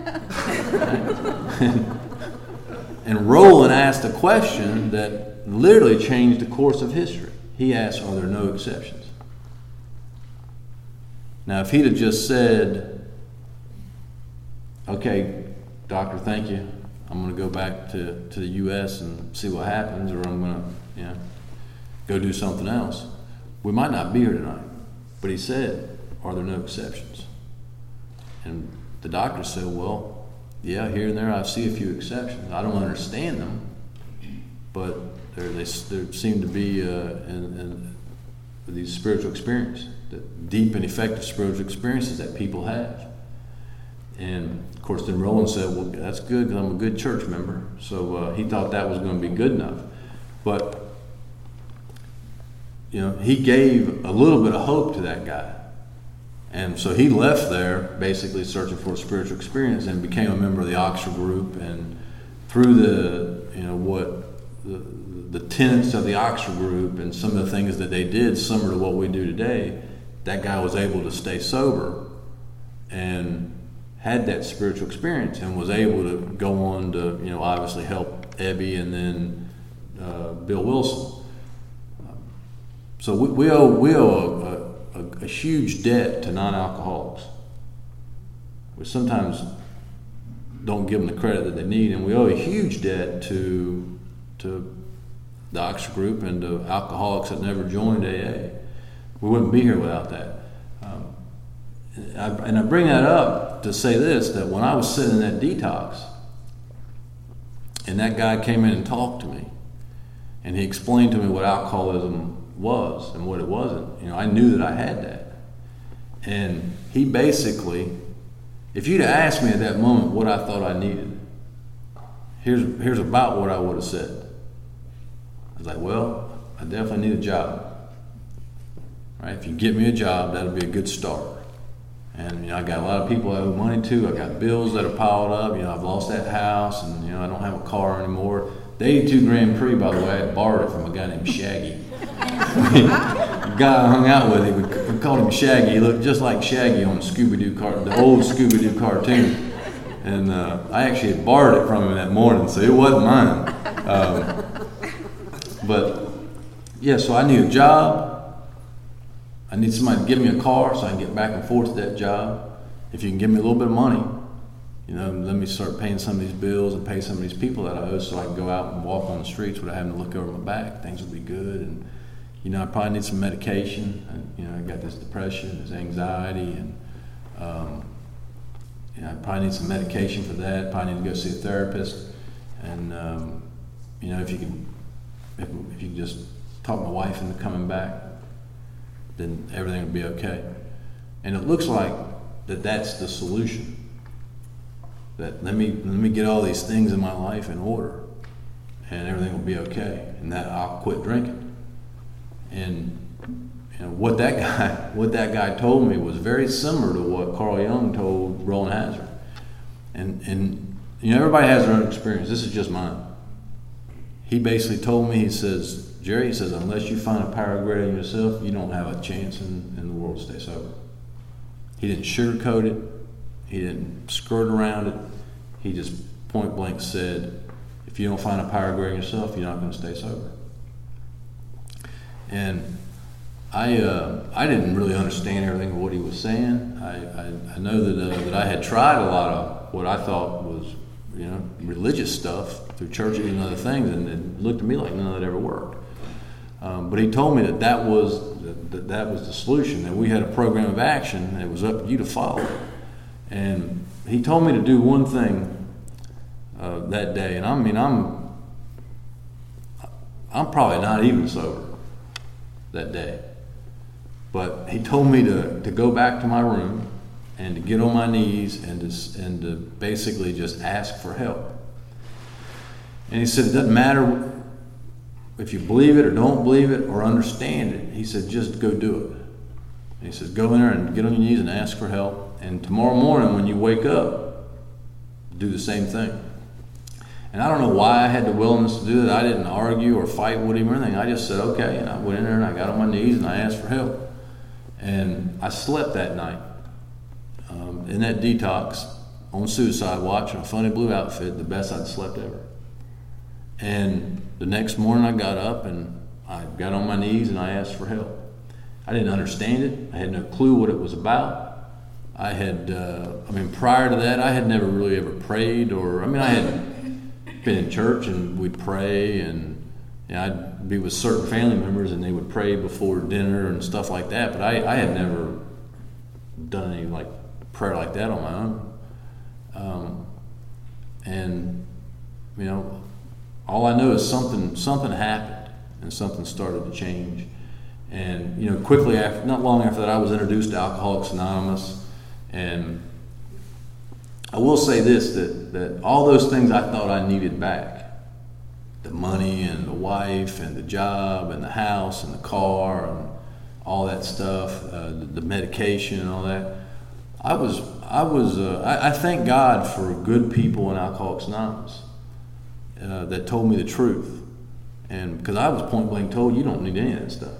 and, and Roland asked a question that literally changed the course of history. He asked, are there no exceptions? Now, if he'd have just said, okay, doctor, thank you. I'm going to go back to, to the U S and see what happens, or I'm going to, you know, go do something else, we might not be here tonight. But he said, are there no exceptions? And the doctor said, well, yeah, here and there I see a few exceptions. I don't understand them, but there they there seem to be uh, in, in these spiritual experiences, the deep and effective spiritual experiences that people have. And of course, then Roland said, well, that's good because I'm a good church member. So uh, he thought that was going to be good enough. But you know, he gave a little bit of hope to that guy. And so he left there basically searching for a spiritual experience and became a member of the Oxford group. And through the, you know, what the, the tenets of the Oxford group and some of the things that they did, similar to what we do today, that guy was able to stay sober and had that spiritual experience and was able to go on to, you know, obviously help Ebby and then uh, Bill Wilson. So we, we owe we owe a, a, a huge debt to non-alcoholics. We sometimes don't give them the credit that they need, and we owe a huge debt to to the Oxford group and to alcoholics that never joined A A. We wouldn't be here without that. Um, and, I, and I bring that up to say this, that when I was sitting in that detox, and that guy came in and talked to me, and he explained to me what alcoholism was and what it wasn't, you know, I knew that I had that. And he basically, if you'd have asked me at that moment what I thought I needed, here's here's about what I would have said. I was like, well, I definitely need a job. Right? If you get me a job, that'll be a good start. And you know, I got a lot of people I owe money to. I got bills that are piled up. You know, I've lost that house, and you know, I don't have a car anymore. The eighty-two Grand Prix, by the way, I had borrowed it from a guy named Shaggy. The guy I hung out with, we, we called him Shaggy. He looked just like Shaggy on the Scooby-Doo car, the old Scooby-Doo cartoon. And uh, I actually had borrowed it from him that morning, so it wasn't mine. Um, but yeah, so I need a job. I need somebody to give me a car so I can get back and forth to that job. If you can give me a little bit of money, you know, let me start paying some of these bills and pay some of these people that I owe, so I can go out and walk on the streets without having to look over my back. Things will be good. And you know, I probably need some medication. I, you know, I got this depression, this anxiety, and um, you know, I probably need some medication for that. Probably need to go see a therapist. And um, you know, if you can, if, if you can just talk my wife into coming back, then everything will be okay. And it looks like that that's the solution. That let me let me get all these things in my life in order, and everything will be okay. And that I'll quit drinking. And you know, what that guy what that guy told me was very similar to what Carl Jung told Roland Hazard. And and you know, everybody has their own experience. This is just mine. He basically told me, he says, Jerry, he says, unless you find a power greater than yourself, you don't have a chance in, in the world to stay sober. He didn't sugarcoat it. He didn't skirt around it. He just point blank said, if you don't find a power greater than yourself, you're not going to stay sober. And I uh, I didn't really understand everything of what he was saying. I, I, I know that uh, that I had tried a lot of what I thought was, you know, religious stuff through churches and other things, and it looked to me like none of it ever worked. Um, but he told me that that was that, that was the solution. That we had a program of action, and it was up to you to follow it. And he told me to do one thing uh, that day, and I mean I'm I'm probably not even sober that day. But he told me to, to go back to my room and to get on my knees and to, and to basically just ask for help. And he said, it doesn't matter if you believe it or don't believe it or understand it. He said, just go do it. And he says, go in there and get on your knees and ask for help. And tomorrow morning when you wake up, do the same thing. And I don't know why I had the willingness to do that. I didn't argue or fight with him or anything. I just said, okay. And I went in there and I got on my knees and I asked for help. And I slept that night um, in that detox on suicide watch in a funny blue outfit, the best I'd slept ever. And the next morning I got up and I got on my knees and I asked for help. I didn't understand it. I had no clue what it was about. I had, uh, I mean, prior to that, I had never really ever prayed or, I mean, I had been in church and we'd pray, and you know, I'd be with certain family members and they would pray before dinner and stuff like that, but I, I had never done any like prayer like that on my own. Um, and you know, all I know is something something happened and something started to change. And you know, quickly after, not long after that, I was introduced to Alcoholics Anonymous. And I will say this, that, that all those things I thought I needed back, the money and the wife and the job and the house and the car and all that stuff, uh, the, the medication and all that, I was, I was, uh, I, I thank God for good people in Alcoholics Anonymous uh, that told me the truth. And because I was point blank told, you don't need any of that stuff.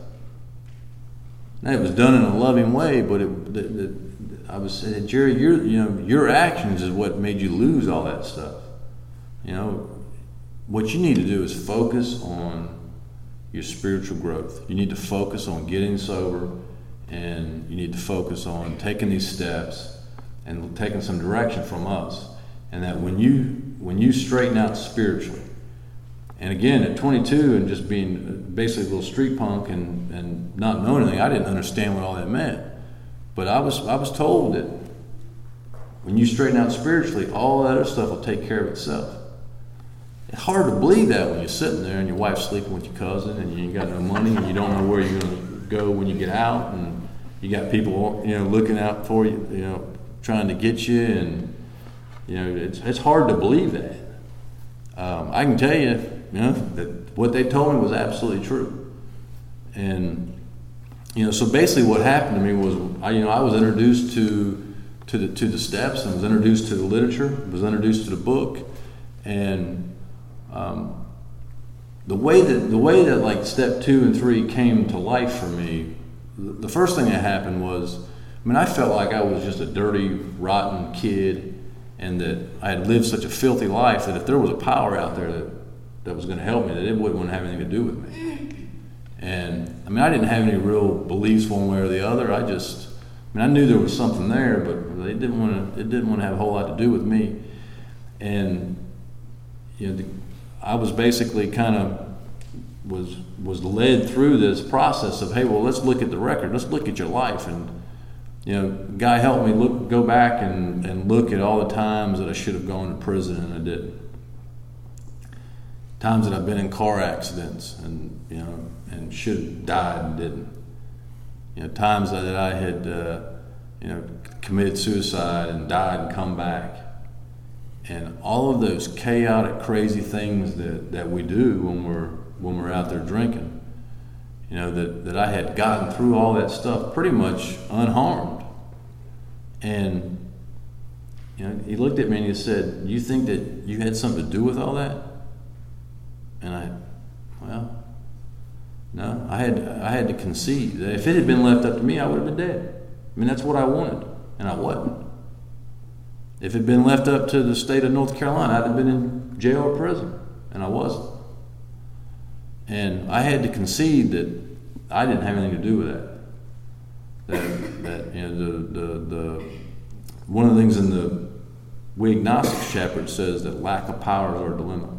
Now, it was done in a loving way, but it, the, the, I was saying, Jerry, your you know your actions is what made you lose all that stuff. You know, what you need to do is focus on your spiritual growth. You need to focus on getting sober, and you need to focus on taking these steps and taking some direction from us. And that when you when you straighten out spiritually, and again at twenty-two and just being basically a little street punk and, and not knowing anything, I didn't understand what all that meant. But I was I was told that when you straighten out spiritually, all that other stuff will take care of itself. It's hard to believe that when you're sitting there and your wife's sleeping with your cousin and you ain't got no money and you don't know where you're going to go when you get out, and you got people, you know, looking out for you, you know, trying to get you, and you know, it's it's hard to believe that. Um, I can tell you, you know, that what they told me was absolutely true. And you know, so basically what happened to me was, I, you know, I was introduced to to the to the steps, and was introduced to the literature, was introduced to the book, and um, the way that the way that like step two and three came to life for me, the first thing that happened was, I mean, I felt like I was just a dirty, rotten kid, and that I had lived such a filthy life that if there was a power out there that that was going to help me, that it wouldn't want to have anything to do with me. And I mean, I didn't have any real beliefs one way or the other. I just, I mean, I knew there was something there, but they didn't want to. It didn't want to have a whole lot to do with me. And you know, the, I was basically kind of was was led through this process of, hey, well, let's look at the record, let's look at your life, and you know, guy helped me look, go back and, and look at all the times that I should have gone to prison and I didn't. Times that I've been in car accidents and you know and should have died and didn't. You know, times that I had uh, you know committed suicide and died and come back. And all of those chaotic, crazy things that, that we do when we're when we're out there drinking, you know, that, that I had gotten through all that stuff pretty much unharmed. And you know, he looked at me and he said, "You think that you had something to do with all that?" And I, well, no, I had I had to concede that if it had been left up to me, I would have been dead. I mean, that's what I wanted, and I wasn't. If it had been left up to the state of North Carolina, I'd have been in jail or prison, and I wasn't. And I had to concede that I didn't have anything to do with that. That, that you know, the, the, the one of the things in the We Agnostics chapter, it says that lack of power is our dilemma.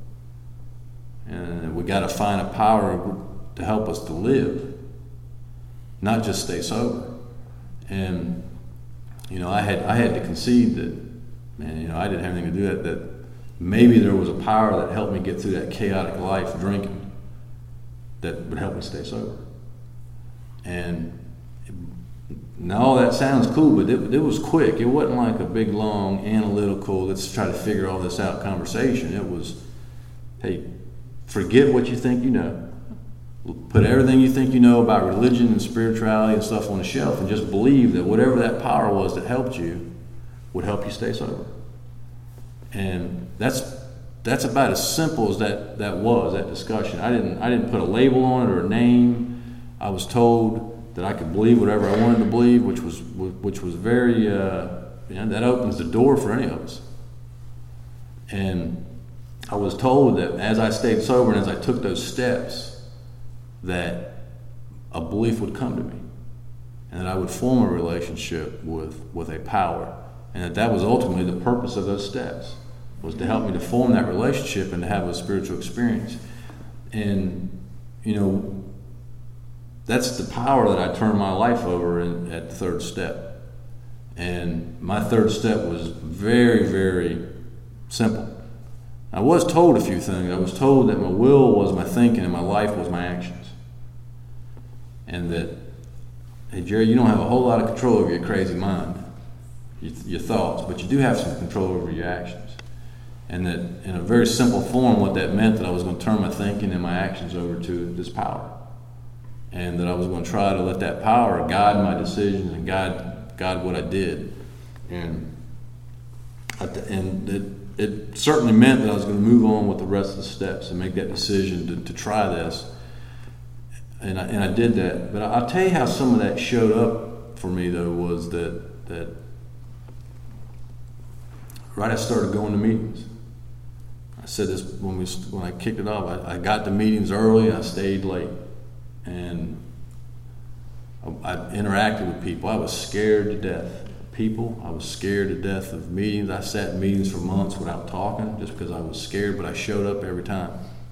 And we got to find a power to help us to live, not just stay sober. And you know, I had I had to concede that, man, you know, I didn't have anything to do with that. That maybe there was a power that helped me get through that chaotic life drinking that would help me stay sober. And now all that sounds cool, but it, it was quick. It wasn't like a big, long, analytical, let's try to figure all this out conversation. It was, hey, forget what you think you know. Put everything you think you know about religion and spirituality and stuff on the shelf and just believe that whatever that power was that helped you would help you stay sober. And that's that's about as simple as that, that was, that discussion. I didn't I didn't put a label on it or a name. I was told that I could believe whatever I wanted to believe, which was which was very uh, you know, that opens the door for any of us. And I was told that as I stayed sober and as I took those steps, that a belief would come to me and that I would form a relationship with, with a power, and that that was ultimately the purpose of those steps, was to help me to form that relationship and to have a spiritual experience. And you know, that's the power that I turned my life over in, at the third step. And my third step was very, very simple. I was told a few things. I was told that my will was my thinking and my life was my actions. And that, hey, Jerry, you don't have a whole lot of control over your crazy mind, your, your thoughts, but you do have some control over your actions. And that in a very simple form, what that meant, that I was going to turn my thinking and my actions over to this power. And that I was going to try to let that power guide my decisions and guide, guide what I did. And, and it, it certainly meant that I was going to move on with the rest of the steps and make that decision to, to try this. And I, and I did that. But I'll tell you how some of that showed up for me, though, was that that right I started going to meetings. I said this when we when I kicked it off. I, I got to meetings early. I stayed late, and I, I interacted with people. I was scared to death. People, I was scared to death of meetings. I sat in meetings for months without talking, just because I was scared. But I showed up every time,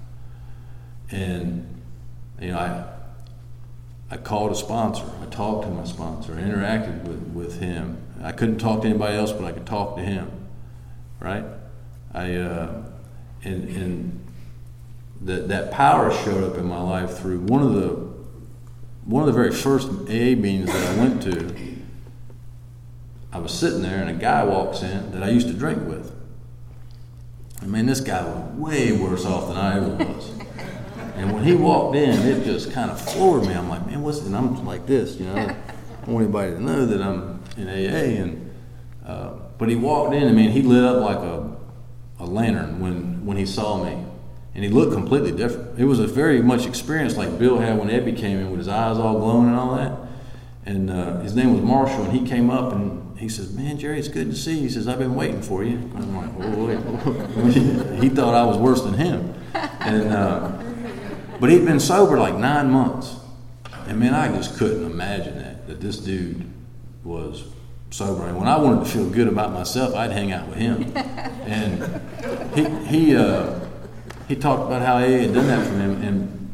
and you know I. I called a sponsor. I talked to my sponsor. I interacted with, with him. I couldn't talk to anybody else, but I could talk to him, right? I uh, and and that that power showed up in my life through one of the one of the very first A A meetings that I went to. I was sitting there, and a guy walks in that I used to drink with. I mean, this guy was way worse off than I ever was. And when he walked in, it just kind of floored me. I'm like, man, what's this? And I'm like this, you know. I don't want anybody to know that I'm in A A. And uh, but he walked in, and man, he lit up like a a lantern when, when he saw me. And he looked completely different. It was a very much experience like Bill had when Eddie came in with his eyes all glowing and all that. And uh, his name was Marshall, and he came up and he says, man, Jerry, it's good to see you. He says, I've been waiting for you. And I'm like, oh, wait, wait. He thought I was worse than him. And uh, but he'd been sober like nine months. And man, I just couldn't imagine that, that this dude was sober. And when I wanted to feel good about myself, I'd hang out with him. And he he uh, he talked about how A A had done that for him. And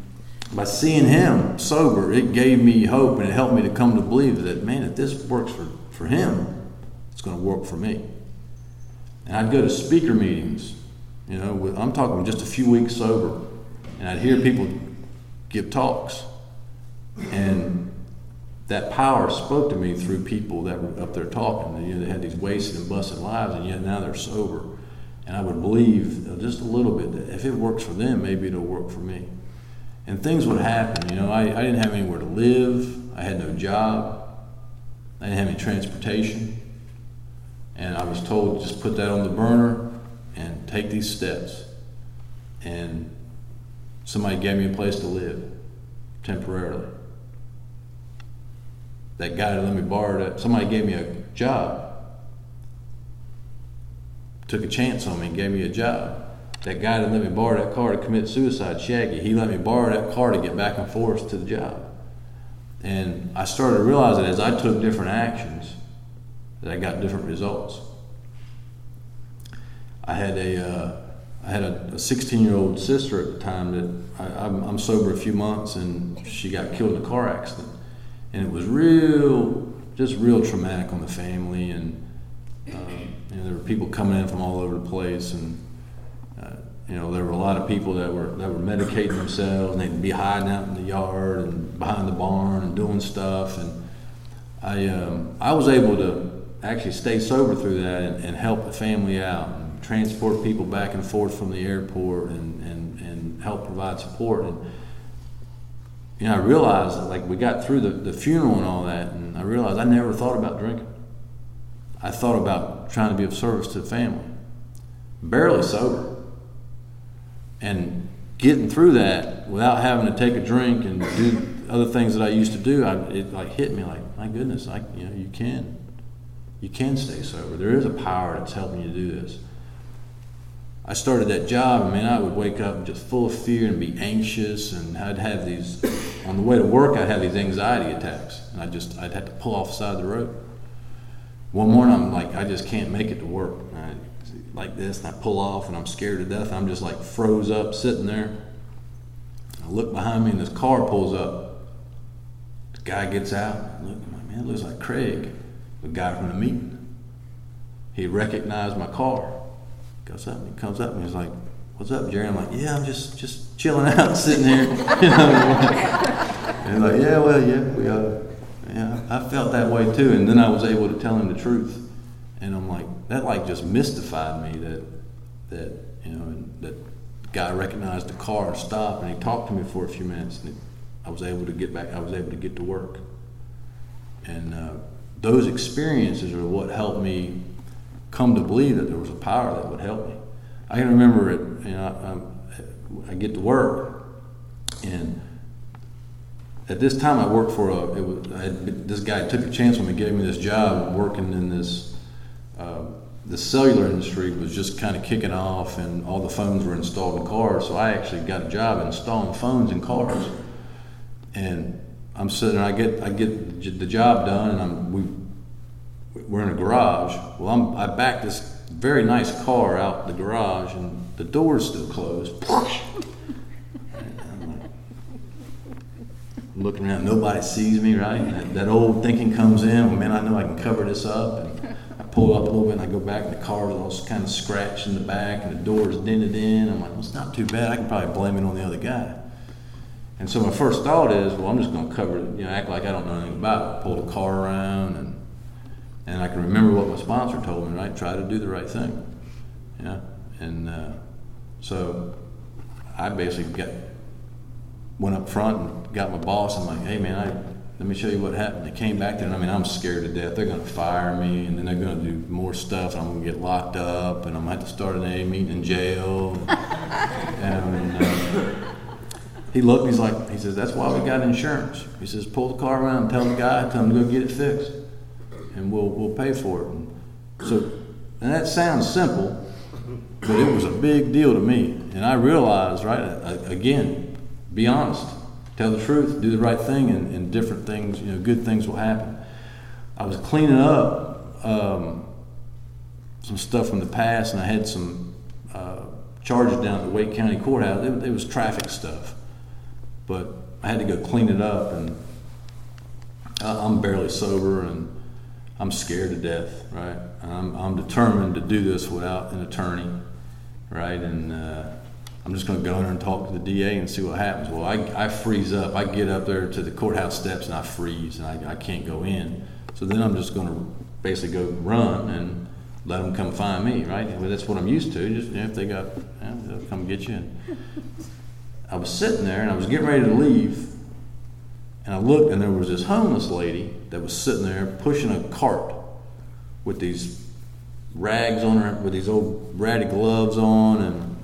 by seeing him sober, it gave me hope, and it helped me to come to believe that, man, if this works for, for him, it's going to work for me. And I'd go to speaker meetings, you know, with, I'm talking just a few weeks sober, and I'd hear people give talks, and that power spoke to me through people that were up there talking. You know, they had these wasted and busted lives, and yet now they're sober. And I would believe just a little bit that if it works for them, maybe it'll work for me. And things would happen. You know, I, I didn't have anywhere to live. I had no job. I didn't have any transportation. And I was told just put that on the burner and take these steps. And somebody gave me a place to live temporarily. That guy that let me borrow that, somebody gave me a job. Took a chance on me and gave me a job. That guy that let me borrow that car to commit suicide, Shaggy, he let me borrow that car to get back and forth to the job. And I started to realize that as I took different actions, that I got different results. I had a, uh, I had a sixteen-year-old sister at the time that I, I'm, I'm sober a few months, and she got killed in a car accident. And it was real, just real traumatic on the family, and um, you know, there were people coming in from all over the place, and uh, you know, there were a lot of people that were that were medicating themselves, and they'd be hiding out in the yard and behind the barn and doing stuff. And I, um, I was able to actually stay sober through that and, and help the family out, and transport people back and forth from the airport, and and, and help provide support. And you know, I realized that, like, we got through the, the funeral and all that, and I realized I never thought about drinking. I thought about trying to be of service to the family. Barely sober. And getting through that without having to take a drink and do other things that I used to do, I, it like hit me like, my goodness, I, you know, you can. You can stay sober. There is a power that's helping you do this. I started that job, and man, I would wake up just full of fear and be anxious, and I'd have these, on the way to work, I'd have these anxiety attacks, and I just, I'd have to pull off the side of the road. One morning, I'm like, I just can't make it to work. And I, like this, and I pull off, and I'm scared to death. I'm just like froze up, sitting there. I look behind me, and this car pulls up. The guy gets out. I look, I'm like, man, it looks like Craig, the guy from the meeting. He recognized my car. Goes up, and he comes up, and he's like, "What's up, Jerry?" I'm like, "Yeah, I'm just just chilling out, sitting here." You know, and he's like, "Yeah, well, yeah, we uh, yeah, I felt that way too." And then I was able to tell him the truth, and I'm like, that like just mystified me that that you know, and that guy recognized the car and stopped, and he talked to me for a few minutes, and it, I was able to get back. I was able to get to work, and uh, those experiences are what helped me come to believe that there was a power that would help me. I can remember it, you know, I, I get to work, and at this time I worked for a, it was, I had, this guy took a chance on me, gave me this job working in this, uh, the cellular industry was just kind of kicking off, and all the phones were installed in cars, so I actually got a job installing phones in cars. And I'm sitting there, I get, I get the job done, and I'm, we, we're in a garage. Well, I'm, I backed this very nice car out the garage, and the door's still closed. And I'm like, looking around, nobody sees me, right? And that, that old thinking comes in, well, man, I know I can cover this up. And I pull up a little bit, and I go back, and the car's all kind of scratched in the back, and the door's dented in. I'm like, well, it's not too bad. I can probably blame it on the other guy. And so my first thought is, well, I'm just going to cover it, you know, act like I don't know anything about it. Pull the car around, and And I can remember what my sponsor told me, right? Try to do the right thing. Yeah. And uh, so I basically got, went up front and got my boss. I'm like, hey, man, I, let me show you what happened. They came back there, and I mean, I'm scared to death. They're going to fire me, and then they're going to do more stuff. And I'm going to get locked up, and I'm going to have to start an A A meeting in jail. and uh, he looked, he's like, he says, that's why we got insurance. He says, pull the car around and tell the guy, tell him to go get it fixed, and we'll we'll pay for it. And so, and that sounds simple, but it was a big deal to me. And I realized, right, again, be honest, tell the truth, do the right thing, and, and different things, you know, good things will happen. I was cleaning up um, some stuff from the past, and I had some uh, charges down at the Wake County Courthouse. It, it was traffic stuff. but I had to go clean it up, and I- I'm barely sober, and I'm scared to death, right? I'm, I'm determined to do this without an attorney, right? And uh, I'm just going to go in there and talk to the D A and see what happens. Well, I, I freeze up. I get up there to the courthouse steps and I freeze, and I, I can't go in. So then I'm just going to basically go run and let them come find me, right? Well, that's what I'm used to. Just, you know, if they got, you know, they'll come get you. And I was sitting there and I was getting ready to leave, and I looked, and there was this homeless lady that was sitting there pushing a cart with these rags on her, with these old ratty gloves on, and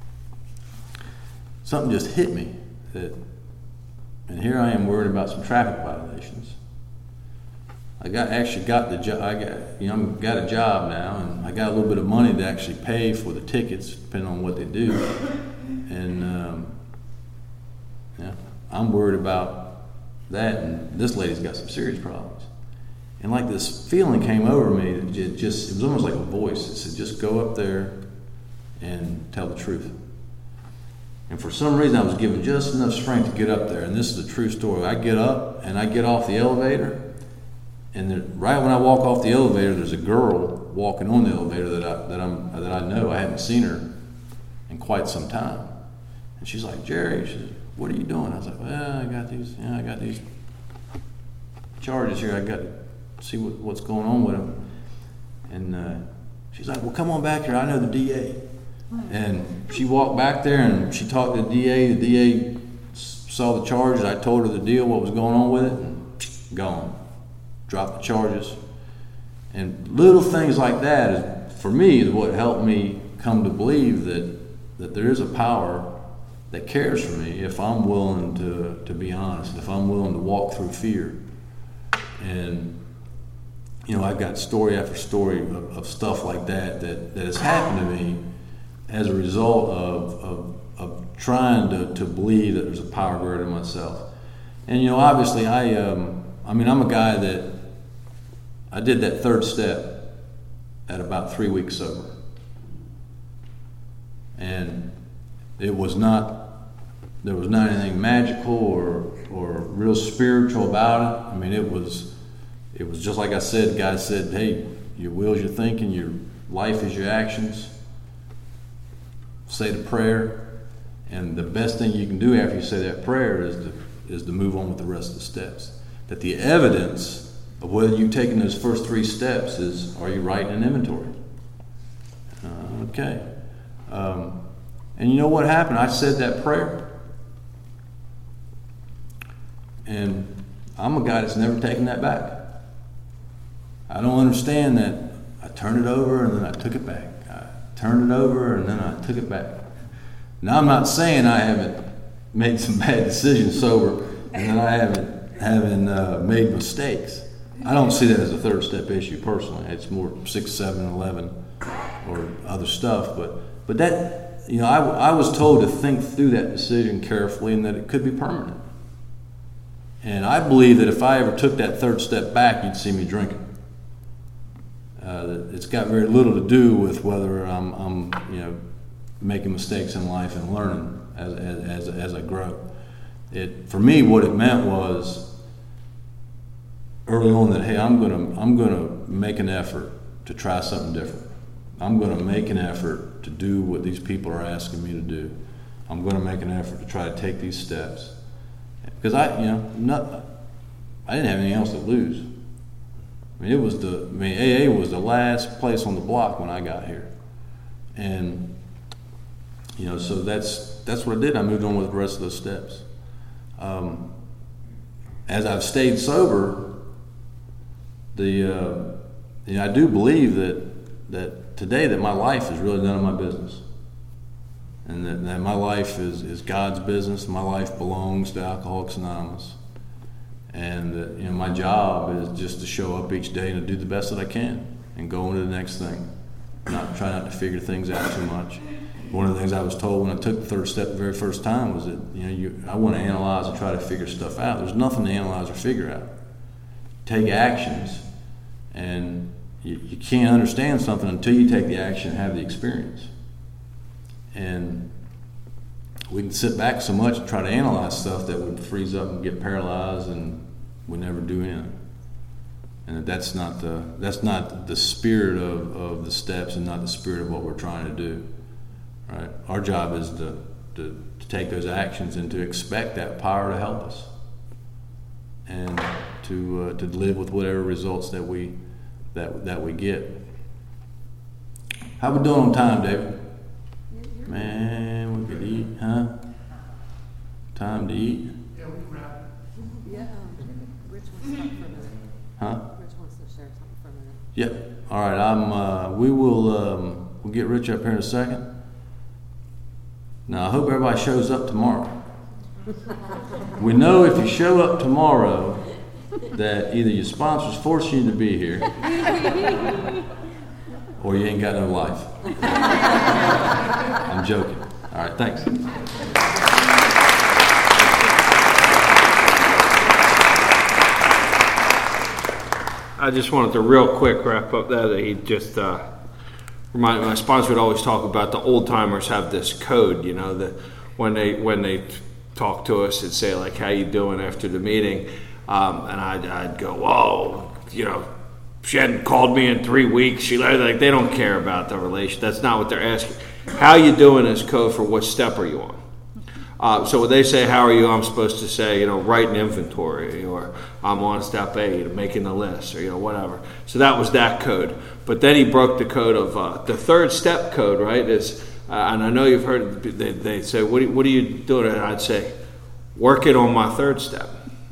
something just hit me. That, and here I am worried about some traffic violations. I got actually got the job. I got you know I'm got a job now, and I got a little bit of money to actually pay for the tickets, depending on what they do. And um, yeah, I'm worried about that, and this lady's got some serious problems. And like this feeling came over me, that it just it was almost like a voice. It said, just go up there and tell the truth. And for some reason, I was given just enough strength to get up there. And this is a true story. I get up and I get off the elevator, and there, right when I walk off the elevator, there's a girl walking on the elevator that I that I'm that I know. I haven't seen her in quite some time. And she's like, Jerry, she said, what are you doing? I was like, well, I got these, you know, I got these charges here. I got to see what, what's going on with them. And uh, she's like, well, come on back here. I know the D A. And she walked back there and she talked to the D A. The D A saw the charges. I told her the deal, what was going on with it, and gone. Dropped the charges. And little things like that, is, for me, is what helped me come to believe that, that there is a power that cares for me if I'm willing to, to be honest, if I'm willing to walk through fear. And, you know, I've got story after story of, of stuff like that, that that has happened to me as a result of, of, of trying to, to believe that there's a power greater than myself. And, you know, obviously I, um, I mean, I'm a guy that, I did that third step at about three weeks sober. And it was not, there was not anything magical or, or real spiritual about it. I mean, it was, it was just like I said, God said, hey, your will's your thinking, your life is your actions. Say the prayer, and the best thing you can do after you say that prayer is to, is to move on with the rest of the steps. That the evidence of whether you've taken those first three steps is, are you writing an inventory? Uh, okay. Um, and you know what happened? I said that prayer, and I'm a guy that's never taken that back. I don't understand that I turned it over and then I took it back. I turned it over and then I took it back. Now, I'm not saying I haven't made some bad decisions sober and that I haven't haven't uh, made mistakes. I don't see that as a third step issue personally. It's more six, seven, eleven, or other stuff. But but that, you know, I, I was told to think through that decision carefully and that it could be permanent. And I believe that if I ever took that third step back, you'd see me drinking. Uh, it's got very little to do with whether I'm, I'm, you know, making mistakes in life and learning as as as I grow. It for me, what it meant was early on that, hey, I'm gonna I'm gonna make an effort to try something different. I'm gonna make an effort to do what these people are asking me to do. I'm gonna make an effort to try to take these steps because I, you know, not I didn't have anything else to lose. I mean, it was the, I mean, A A was the last place on the block when I got here. And, you know, so that's that's what I did. I moved on with the rest of those steps. Um, as I've stayed sober, the, uh, you know, I do believe that, that today that my life is really none of my business. And that, that my life is, is God's business. My life belongs to Alcoholics Anonymous. And uh, you know, my job is just to show up each day and to do the best that I can and go on to the next thing. Not try not to figure things out too much. One of the things I was told when I took the third step the very first time was that, you know, you, I want to analyze and try to figure stuff out. There's nothing to analyze or figure out. Take actions, and you, you can't understand something until you take the action and have the experience. And we can sit back so much and try to analyze stuff that would freeze up and get paralyzed, and we never do anything. And that's not the that's not the spirit of, of the steps, and not the spirit of what we're trying to do. Right? Our job is to, to to take those actions and to expect that power to help us, and to uh, to live with whatever results that we that that we get. How we doing on time, David? Man, we could eat, huh? Time to eat. Yeah, we can wrap. Yeah, Rich wants to talk for a minute. Huh? Rich wants to share something for a minute. Yep. All right. I'm. Uh, we will. Um, we'll get Rich up here in a second. Now I hope everybody shows up tomorrow. We know if you show up tomorrow that either your sponsor's forcing you to be here, or you ain't got no life. I'm joking. All right. Thanks. I just wanted to real quick wrap up that. He just uh, reminded my sponsor would always talk about the old timers have this code, you know, that when they when they talk to us and say like, "How you doing?" after the meeting, um, and I'd, I'd go, "Whoa, you know, she hadn't called me in three weeks." She like they don't care about the relation. That's not what they're asking. How you doing is code for what step are you on. Uh, so when they say, "How are you?" I'm supposed to say, you know, writing inventory, or I'm on step eight, making the list, or, you know, whatever. So that was that code. But then he broke the code of uh, the third step code, right? Is uh, and I know you've heard it, they, they say, what, what are you doing? And I'd say, working on my third step.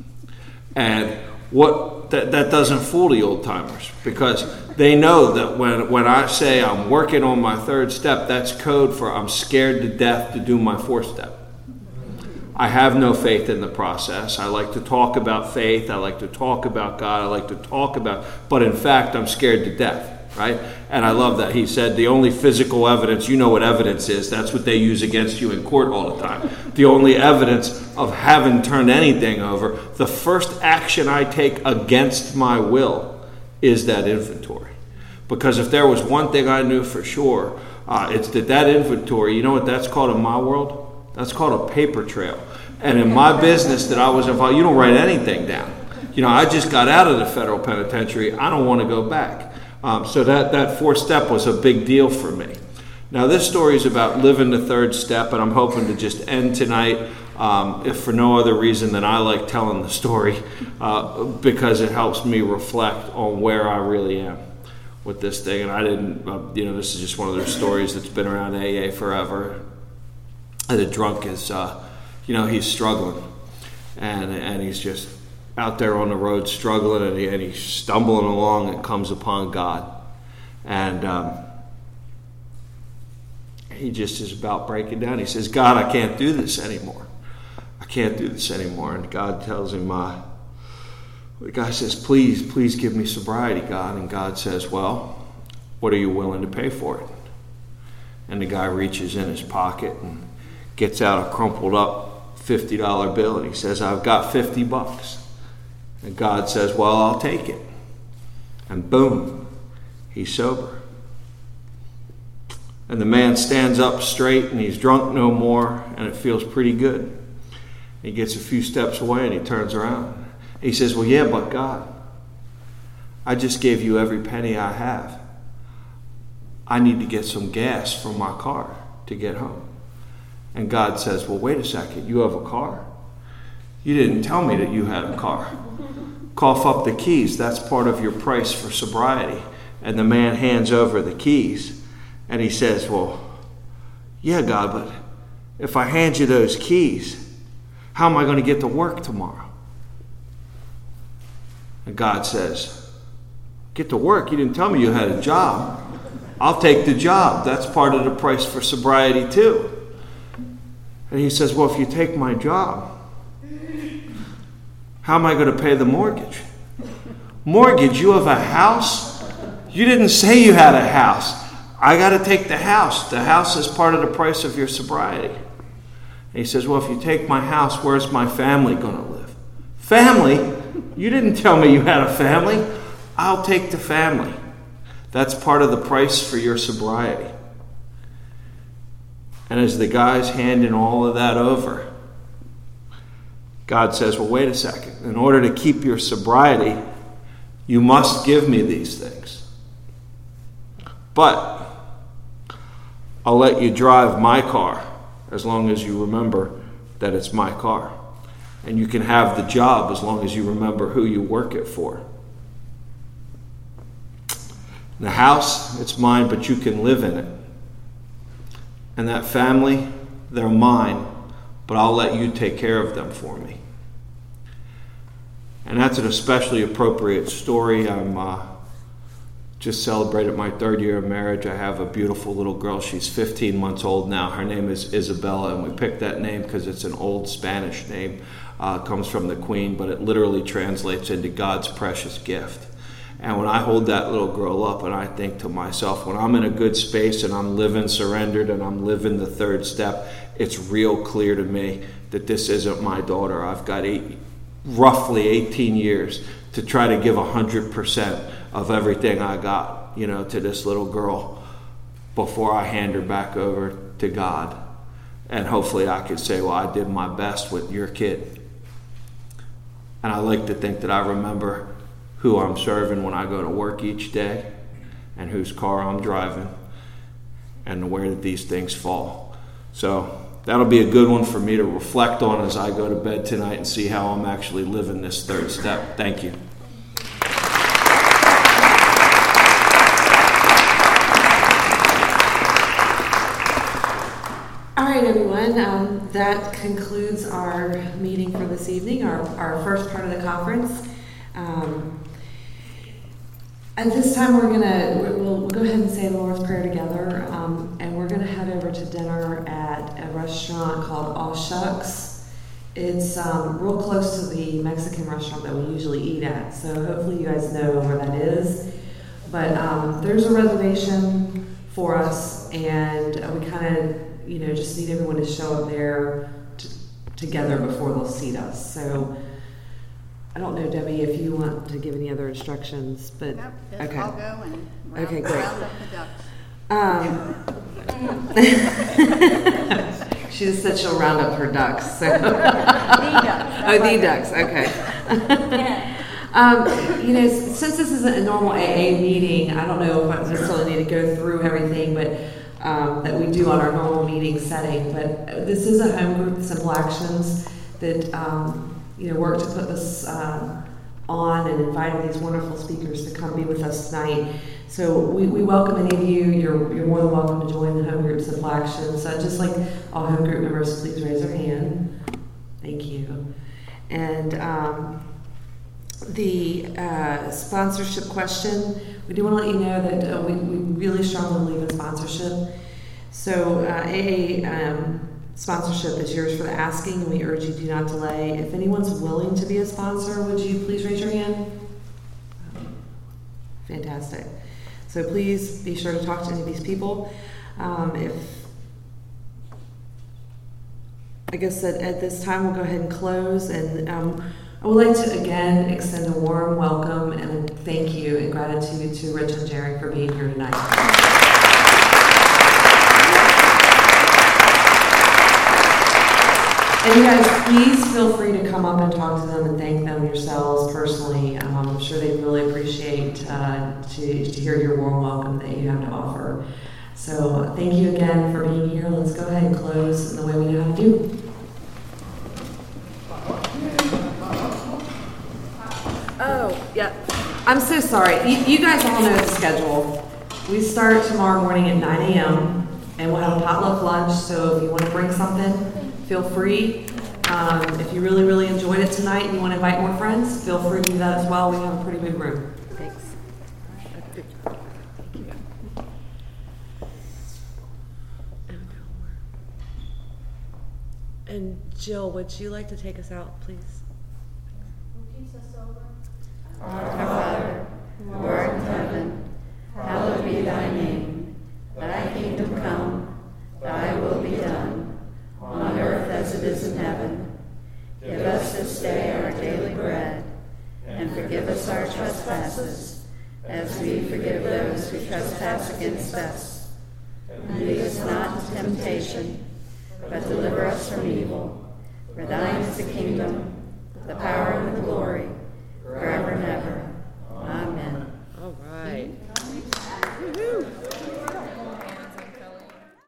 And what that, that doesn't fool the old timers, because they know that when, when I say I'm working on my third step, that's code for I'm scared to death to do my fourth step. I have no faith in the process. I like to talk about faith. I like to talk about God. I like to talk about, but in fact, I'm scared to death, right? And I love that. He said the only physical evidence, you know what evidence is. That's what they use against you in court all the time. The only evidence of having turned anything over, the first action I take against my will is that inventory. Because if there was one thing I knew for sure, uh, it's that that inventory, you know what that's called in my world? That's called a paper trail. And in my business that I was involved, you don't write anything down. You know, I just got out of the federal penitentiary. I don't want to go back. Um, so that, that fourth step was a big deal for me. Now, this story is about living the third step, and I'm hoping to just end tonight, um, if for no other reason than I like telling the story, uh, because it helps me reflect on where I really am with this thing. And I didn't, uh, you know, this is just one of those stories that's been around A A forever. The drunk is, uh, you know, he's struggling, and and he's just out there on the road struggling, and, he, and he's stumbling along and comes upon God, and um, he just is about breaking down. He says, "God, I can't do this anymore. I can't do this anymore." And God tells him, uh, the guy says, "Please, please give me sobriety, God." And God says, "Well, what are you willing to pay for it?" And the guy reaches in his pocket and gets out a crumpled up fifty dollar bill, and he says, "I've got fifty bucks. And God says, "Well, I'll take it." And boom, he's sober. And the man stands up straight, and he's drunk no more, and it feels pretty good. He gets a few steps away, and he turns around. He says, "Well, yeah, but God, I just gave you every penny I have. I need to get some gas for my car to get home." And God says, "Well, wait a second, you have a car? You didn't tell me that you had a car. Cough up the keys, that's part of your price for sobriety." And the man hands over the keys, and he says, "Well, yeah, God, but if I hand you those keys, how am I going to get to work tomorrow?" And God says, "Get to work? You didn't tell me you had a job. I'll take the job. That's part of the price for sobriety too." And he says, "Well, if you take my job, how am I going to pay the mortgage?" "Mortgage? You have a house? You didn't say you had a house. I got to take the house. The house is part of the price of your sobriety." And he says, "Well, if you take my house, where's my family going to live?" "Family? You didn't tell me you had a family. I'll take the family. That's part of the price for your sobriety." And as the guy's handing all of that over, God says, well, wait a second. In order to keep your sobriety, you must give me these things. But I'll let you drive my car as long as you remember that it's my car. And you can have the job as long as you remember who you work it for. The house, it's mine, but you can live in it. And that family, they're mine, but I'll let you take care of them for me. And that's an especially appropriate story. I'm uh, just celebrated my third year of marriage. I have a beautiful little girl. She's fifteen months old now. Her name is Isabella, and we picked that name because it's an old Spanish name. Uh, comes from the Queen, but it literally translates into God's precious gift. And when I hold that little girl up and I think to myself, when I'm in a good space and I'm living surrendered and I'm living the third step, it's real clear to me that this isn't my daughter. I've got eight, roughly eighteen years to try to give one hundred percent of everything I got, you know, to this little girl before I hand her back over to God. And hopefully I could say, well, I did my best with your kid. And I like to think that I remember who I'm serving when I go to work each day and whose car I'm driving and where these things fall. So that'll be a good one for me to reflect on as I go to bed tonight and see how I'm actually living this third step. Thank you. All right, everyone. Um, that concludes our meeting for this evening, our, our first part of the conference. Um, At this time, we're gonna we'll, we'll go ahead and say the Lord's Prayer together, um, and we're gonna head over to dinner at a restaurant called All Shucks. It's um, real close to the Mexican restaurant that we usually eat at, so hopefully you guys know where that is. But um, there's a reservation for us, and we kind of, you know, just need everyone to show up there t- together before they'll seat us. So. I don't know, Debbie, if you want to give any other instructions, but Yep, just okay. I'll go and round, Okay, great. round up the ducks. Um, she just said she'll round up her ducks. So. The ducks. Oh, the ducks. Okay. um, you know, since this isn't a normal A A meeting, I don't know if I necessarily need to go through everything, but um, that we do on our normal meeting setting. But this is a home group, Simple Actions, that. Um, you know, work to put this uh, on and invited these wonderful speakers to come be with us tonight. So we, we welcome any of you. You're, you're more than welcome to join the home group Simple Actions. So just like all home group members, please raise your hand. Thank you. And um, the uh, sponsorship question, we do want to let you know that uh, we, we really strongly believe in sponsorship. So uh, A A um, sponsorship is yours for the asking. We urge you do not delay. If anyone's willing to be a sponsor, would you please raise your hand? Fantastic. So please be sure to talk to any of these people. Um, if I guess that at this time we'll go ahead and close, and um, I would like to again extend a warm welcome and a thank you and gratitude to Rich and Jerry for being here tonight. And you guys, please feel free to come up and talk to them and thank them yourselves personally. Um, I'm sure they really appreciate uh, to, to hear your warm welcome that you have to offer. So thank you again for being here. Let's go ahead and close in the way we know how to do. Oh, yeah. I'm so sorry. You, you guys all know the schedule. We start tomorrow morning at nine a.m. and we'll have a potluck lunch. So if you want to bring something, feel free. Um, if you really, really enjoyed it tonight and you want to invite more friends, feel free to do that as well. We have a pretty big room. Thanks. And Jill, would you like to take us out, please? Who keeps us sober? Our Father, who art in heaven, hallowed be thy name. Thy kingdom come, thy will be done, on earth as it is in heaven. Give us this day our daily bread, and forgive us our trespasses, as we forgive those who trespass against us. And lead us not into temptation, but deliver us from evil. For thine is the kingdom, the power, and the glory, forever and ever.